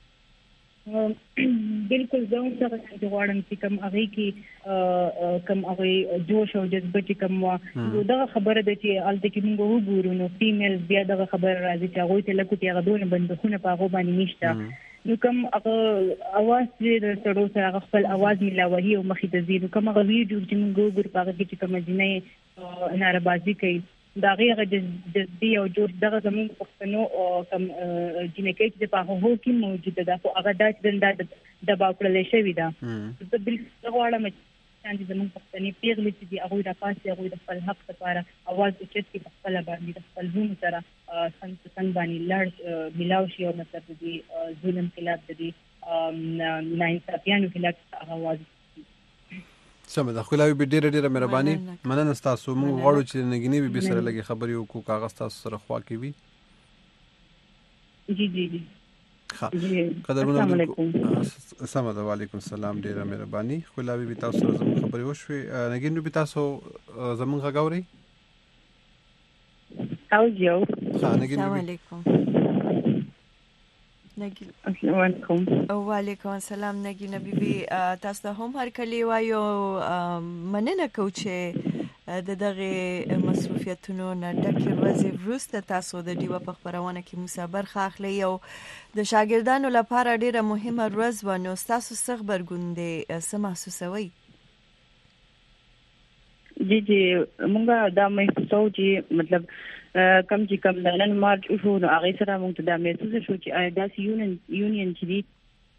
بالکل زه هم څنګه چې غواړم چې کوم هغه کې کوم هغه جوش او جذبه چې کوم وا دا خبره ده چې الته کې موږ وګورو نو فیمیل بیا دا خبره راځي چې هغه ته لکه هغه دونه بندونه په هغه باندې نشته نو کوم هغه اواز چې سره سره خپل اواز ملاوي او مخې ته زیرو کوم هغه ویډیو چې موږ وګورو په هغه کې چې کوم جنې ناربازي کوي دا غیغه د دې او جوړ دغه زموږ پښتنو کم جنکې چې په هغه کې موجوده ده خو هغه د د د باکړل شوی ده د بل غواړم چې زموږ پښتني پیغلې چې دی هغه د پاسه هغه د خپل حق لپاره اواز اوچت کړي په خپل باندې د خپل ځون سره څنګه څنګه باندې لړ ملاو شي او مطلب دې ظلم خلاف دې ناانصافیانو خلاف اواز سم ده خو لا به ډیره ډیره مهرباني مننه تاسو موږ غواړو چې نګینی به سره لګي خبرې وکړو کاغذ تاسو سره خوا کې وي جی جی جی قدرمن علیکم السلام علیکم السلام ډیره مهرباني خو لا به تاسو سره زموږ خبرې وشوي نګینو به تاسو زموږ غاوري او جو السلام علیکم نګین السلام علیکم او وعلیکم السلام نګین بیبي تاسو هم هر کلی وایو مننه کو چې د دغه مصروفیتونو نه ډکه ورځ وروسته تاسو د ډیوه په خبرونه کې مسابقه اخلي او د شاګردانو لپاره ډیره مهمه ورځ و. نو تاسو څه خبرګون دي څه محسوسوي؟ جی جی مونږه دا محسوسو چې مطلب کم چې کم د نن مارچ شو نو هغه سره مونږ ته دا محسوس شو چې داسې یونین یونین چې دی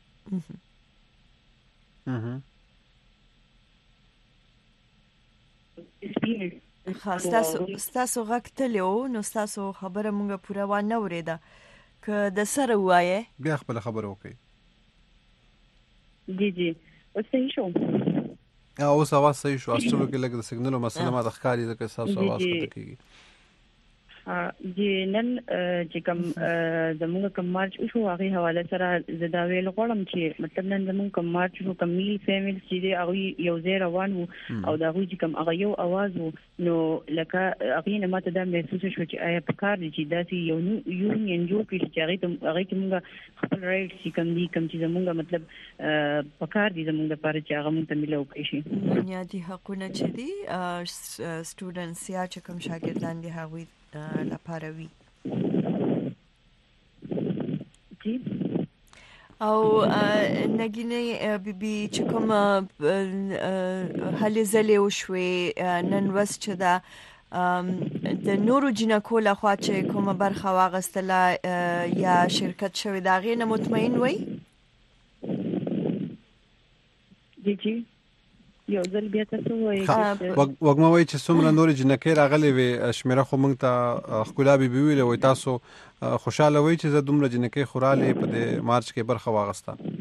خاص تاسو تاسو غکتلو نو تاسو خبره مونږه پوره و نه اوریده که د سره وایي بیا خپل خبره وکي. جی جی صحیح شو او اوس اواز صحیح شو اصلو کې لګ د سیګنل مسله ما د ښکاری د کسب اواز کړی کیږي. جی نن چې کوم زموږ کوم مارچ شو هغه حواله سره زدا ویل غواړم چې مطلب نن زموږ کوم مارچ شو کوم میل فیمل چې هغه یو ځای روان وو او دا هغه چې کوم هغه یو आवाज وو نو لکه هغه نه ماته دا محسوس شو چې آیا پکار دي چې داسې یو یونین جوړ کړي چې هغه ته هغه کې موږ خپل رائټ چې کوم دي کوم چې زموږ مطلب پکار دي زموږ لپاره چې هغه مونږ ته ملو کې شي. بنیادی حقونه چې دي سټوډنټس یا چې کوم شاګردان دي هغوی لپاره وي. جی او نګینه بیبي چې کوم هلې زلې وشوي نن ورځ چې دا د نورو جنکو له خوا چې کومه برخه واغستله یا شرکت شوی دا غي نه مطمئن وي؟ جی جی یو ځل بیا تاسو وایي وګما وایي چې څومره نور جنکې راغلي وي شمیره خو موږ ته خپل بي ویل وي تاسو خوشاله وي چې زه دومره جنکې خوراله په د مارچ کې برخه واغسته.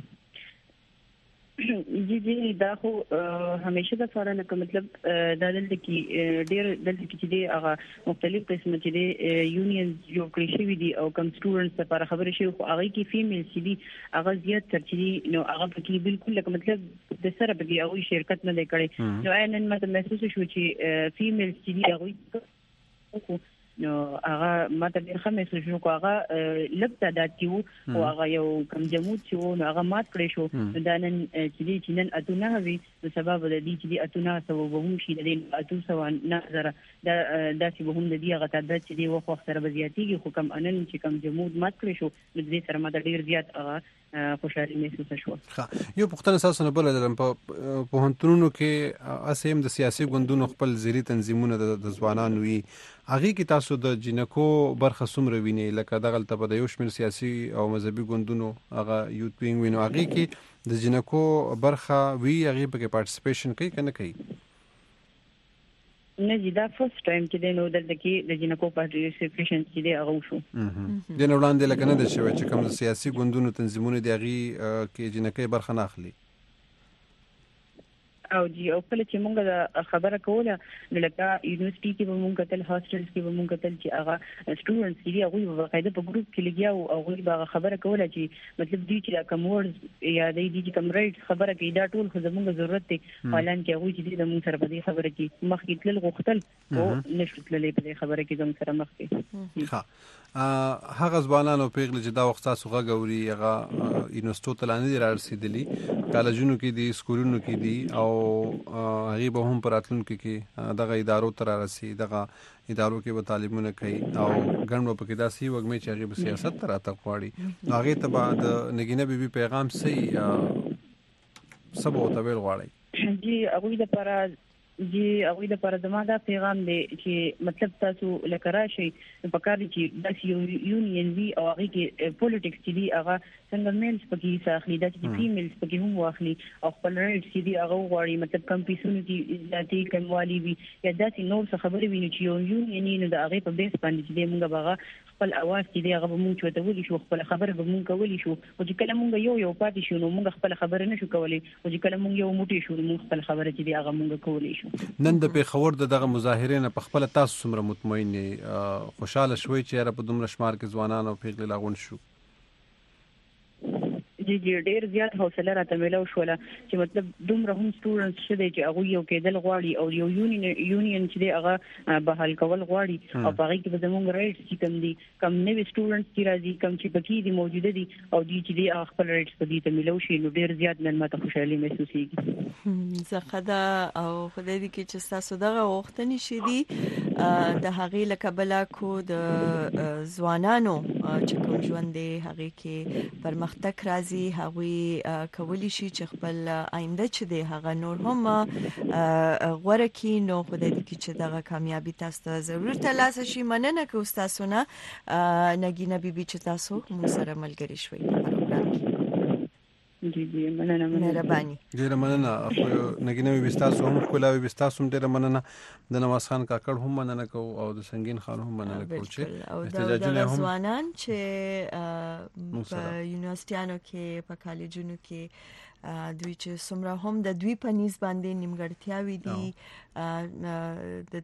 جی جی دا خو همیشه د فاره لکه مطلب دا دلته کې ډېر دلته کې چې دی هغه مختلف قسمه چې دی یونین جوړ کړی شوی دي او کوم سټوډنټس لپاره خبرې شي خو هغه کې فیمیل چې دی هغه زیات تر چې دی نو هغه کې بالکل لکه مطلب د سره به هغه شرکت نه کړي نو نن ماته محسوس شو چې فیمیل چې دی هغه نو هغه ماته ډېر ښه محسوس شو خو هغه لږ تعداد کې وو او هغه یو کم جمود چې وو نو هغه مات کړی شو دا نن چې دی چې نن اتونه وي نو سبب د دې چې دی اتونه سو به هم شي د دې اتو سو نه زره دا داسې به هم د دې هغه تعداد چې دی وخت سره به زیاتېږي خو کم انن چې کم جمود مات کړی شو نو دې سره ماته ډېر زیات هغه خوشالي محسوس شو. یو پښتنه اساس نه بل درم په پوهنتونونو کې اسیم د سیاسي ګوندونو خپل زیری تنظیمونه د ځوانانو وي هغه کې تاسو د جنکو برخه سمره ویني لکه دغه ته د یو شمېر سیاسي او مذهبي ګوندونو هغه یوت وینګ وینو هغه کې د جنکو برخه وی هغه په کې پارټیسپیشن کوي کنه کوي نه جدا فرست ټایم چې د نو دلته کې د جنکو پارټیسپیشن چې دی هغه شو د نو وړاندې لکه نه د شوی چې کوم سیاسي ګوندونو تنظیمونه دی هغه کې جنکې برخه نه اخلي او جی او کله چې مونږ خبره کوله نو لکه یونیورسيټي کې به مونږ کتل هاستلز کې به مونږ کتل چې هغه سټوډنټس دي هغه په قاعده په ګروپ کې لګیا او هغه به خبره کوله چې مطلب دي چې کوم ورډز یا د دې کوم رائټ خبره کوي دا ټول خو زموږ ضرورت دی حالان کې هغه چې د مونږ سره په دې خبره کې مخکې تل غوښتل او نشو تللې په دې خبره کې زموږ سره مخکې ها هغه ځوانانو پیغله چې دا وخت تاسو غوړي هغه یونیورسيټو ته لاندې رارسیدلی کالجونو کې دي سکولونو کې دي او هغه به هم پراتلونکو کې دغه ادارو تر راسي دغه ادارو کې به تعلیمونه کوي او ګڼو په کې داسي وګمې چې هغه په سیاست تر اته غواړي هغه ته بعد نګینه بیبي پیغام سي سبو ته ویل غواړي جی هغه د پر جی هغه د پر دما دا پیغام دی چې مطلب تاسو لکه راشي په کار چې د یونین وی او هغه کې پولیټکس چې دی هغه څنګه میلز پکې ساخلي د چې فیمیلز پکې هم واخلي او خپل رائټ چې دی هغه غواړي مطلب کم پیسونو کې ذاتي کموالی وي یا داسې نور څه خبرې ویني چې یو یونین نه د هغه په بیس باندې چې موږ به خپل اواز چې دی هغه مونږ چوته ولي شو خپل خبره به مونږ کولی شو او چې کله مونږ یو یو پاتې شو نو مونږ خپل خبره نشو کولی او چې کله مونږ یو موټی شو مونږ خپل خبره چې دی هغه مونږ کولی شو. نن د پیښور دغه مظاهرې نه په خپل تاسو څومره مطمئن خوشاله شوي چې را په دومره شمار کې ځوانان او پیغلې لاغون شو؟ جی ډېر زیات حوصله راته ملو شوله چې مطلب دومره هم سټوډنټس شته چې هغه یو کېدل غواړي او یو یونین یونین چې هغه بحال کول غواړي او هغه کې به زموږ رائټس چې کم دي کم نوي سټوډنټس چې راځي کم چې پکې دي موجوده دي او دي چې دي خپل رائټس په دې ته ملو شي نو ډېر زیات نن ماته خوشحالي محسوسېږي. زخدا او خدای دې کې چې تاسو دغه وختنی شي دي د هغې لکبلا کو د ځوانانو چې کوم ژوند دی هغه کې پرمختګ راځي هغه کولی شي چې خپل آینده چې دی هغه نور هم غوړه کی نو خدای دې کې چې دغه کامیابی تاسو ته ضرور ترلاسه شي. مننه کوم تاسو نه نګینه بیبي چې تاسو مو سره ملګری شوي په پروګرام کې. جی جی مننه مهرباني ډیره مننه خو نګینه وي تاسو هم کولاوي وي تاسو هم ډیره مننه د نواز خان کاکړ هم مننه کو او د سنگین خان هم مننه کو چې احتجاجونه هم ځوانان چې په یونیورسيټانو کې په کالجونو کې دوی چې څومره هم د دوی په نيز باندې نیمګړتیاوي دي د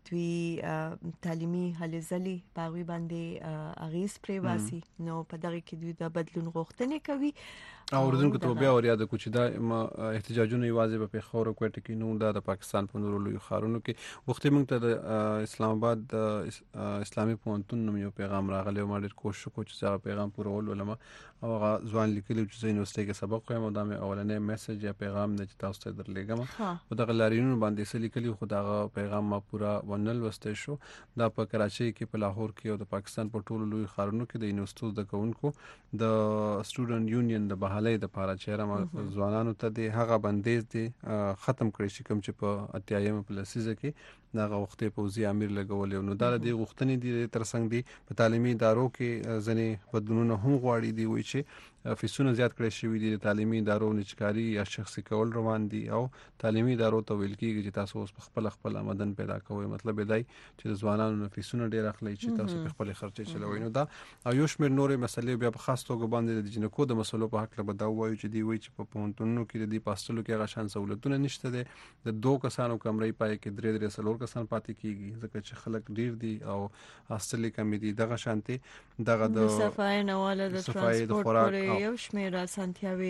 دوی تعلیمي هلې ځلې باغوي باندې اغیز پرې واسي نو په دغه کې دوی د بدلون غوښتنې کوي او ورزنکو ته بیا وریا د کوچ دا احتجاجونه یوازې په پیښور او کوټه کې نو د پاکستان په نورو لوی ښارونو کې وخت موږ ته د اسلام آباد د اسلامي پوهنتون نوم یو پیغام راغلی او ما ډېر کوشش وکړ چې دا پیغام پورول ولما او ځوان لیکلو چې یونیورسيټي کې سبق وایم او دا مې اولنې میسج یا پیغام د تاسو ته درلېګم او د غلارینو باندې سلی کلی خو دا پیغام ما پورا ونل وسته شو دا په کراچي کې په لاهور کې او د پاکستان په ټولو لوی ښارونو کې د یونیورسيټو د کوونکو د سټوډنټ یونین د بحالۍ د پاره چیرې ځوانانو ته د هغه بندیز دي ختم کړی شي کوم چې په اتیایم په لسیزه کې دا وخت پوزي امیر لګول نو دا د غوښتنې دي ترڅنګ دي په تعلیمي ادارو کې ځنې بدلونونه هم غواړي دي وایي چې فیسونه زیات کړی شوی دي د تعلیمي ادارو نچکاری یا شخصي کول روان دي او تعلیمي ادارو ته ویل کیږي چې تاسو اوس خپل خپل آمدن پیدا کوئ مطلب دی چې د ځوانانو فیسونه ډیر اخلي چې تاسو خپل خرچې چلوي نو دا او یو شمېر نورې مسلې بیا په خاص توګه باندې د جنکو د مسلو په حق له دا وایي چې دی وایي چې په پونتونو کې د دې پاستلو کې غشان سہولتونه نشته دي د دوه کسانو کمرې پای کې درې درې سلور کسان پاتې کیږي ځکه چې خلک ډیر دي او اصلي کم دي دغه شانتي دغه د صفای نواله د ترانسپورت یو شمېر اسانتیاوي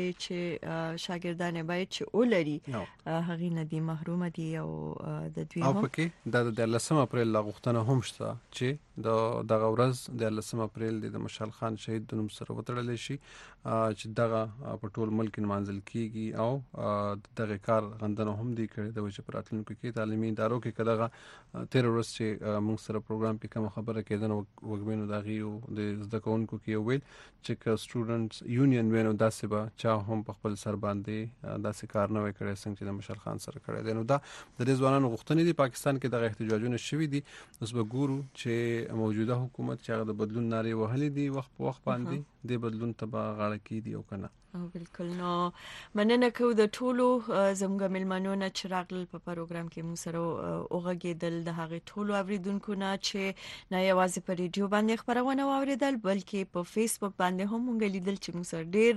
چې شاګردان باید چې ولري هغه نه دي محروم دي او د دوی هم او پکې د لسم اپریل لغښتنه هم شته چې د دغه ورځ د لسم اپریل د مشال خان شهید د نوم سره وتړل شي چې دغه په ټول ملک منځل کیږي او دغه کار غندنه هم دي کړي د وجه پراتلونکو کې تعلیمي ادارو کې کداغه تیرورست چې موږ سره پروګرام کې کوم خبره کېدنه وګمنو دغه یو د زدکونکو کې ویل چې سټوډنټس یونین وینو داسې به چا هم په خپل سر باندې داسې کار نه وکړي څنګه چې د مشال خان سره کړی دی نو دا د ځوانانو غوښتنې دي پاکستان کې دغه احتجاجونه شوي دي اوس به ګورو چې موجوده حکومت چې هغه د بدلون نارې وهلې دي وخت په وخت باندې د بدلون تبع غاړه کې دي او کنه او بالکل نو مننه کو د ټولو زموږ ملمنو نه چې راغلل په پروګرام کې موږ سره اوغږیدل د هغه ټولو اوریدونکو نه چې نه یوازې په ریډیو باندې خبرونه واوریدل بلکې په فیسبوک باندې هم موږ لیدل چې موږ سره ډیر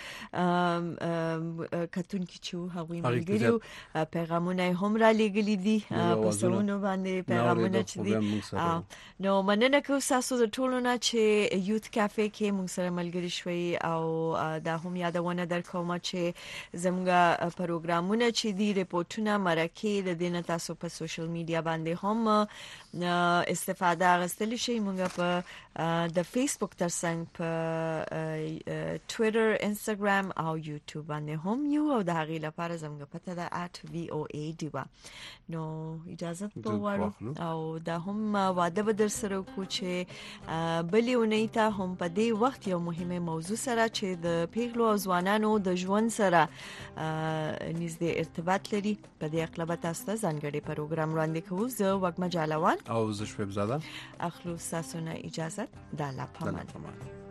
کتونکو چې هغوی ملګریو پیغامونه هم را لېږلي دي په سونو باندې پیغامونه چې دي نو مننه کو تاسو د ټولو نه چې یوث کافه کې موږ سره ملګری شوي او دا هم یادونه درکوم چې زموږ پروګرامونه چې دي ریپورتونه مرکه د دینه تاسو په سوشل میډیا باندې هم استفاده غستلی شي موږ په د فیسبوک ترڅنګ په ټوئیټر انستګرام او یوټیوب باندې هم یو او د هغې لپاره زموږ پته ده ات وی او ای دیوا نو اجازه په وړو او دا هم واده به در سره کو چې بلې ونی ته هم په دې وخت یو مهمه موضوع سره چې د پیغلو او ځوانانو د ژوند سره نږدې ارتباط لري په دې اړه به تاسو ته ځانګړي پروګرام وړاندې کوو زه وګما جالوان او زه شویب زاده اخلو تاسو نه اجازه د الله پامان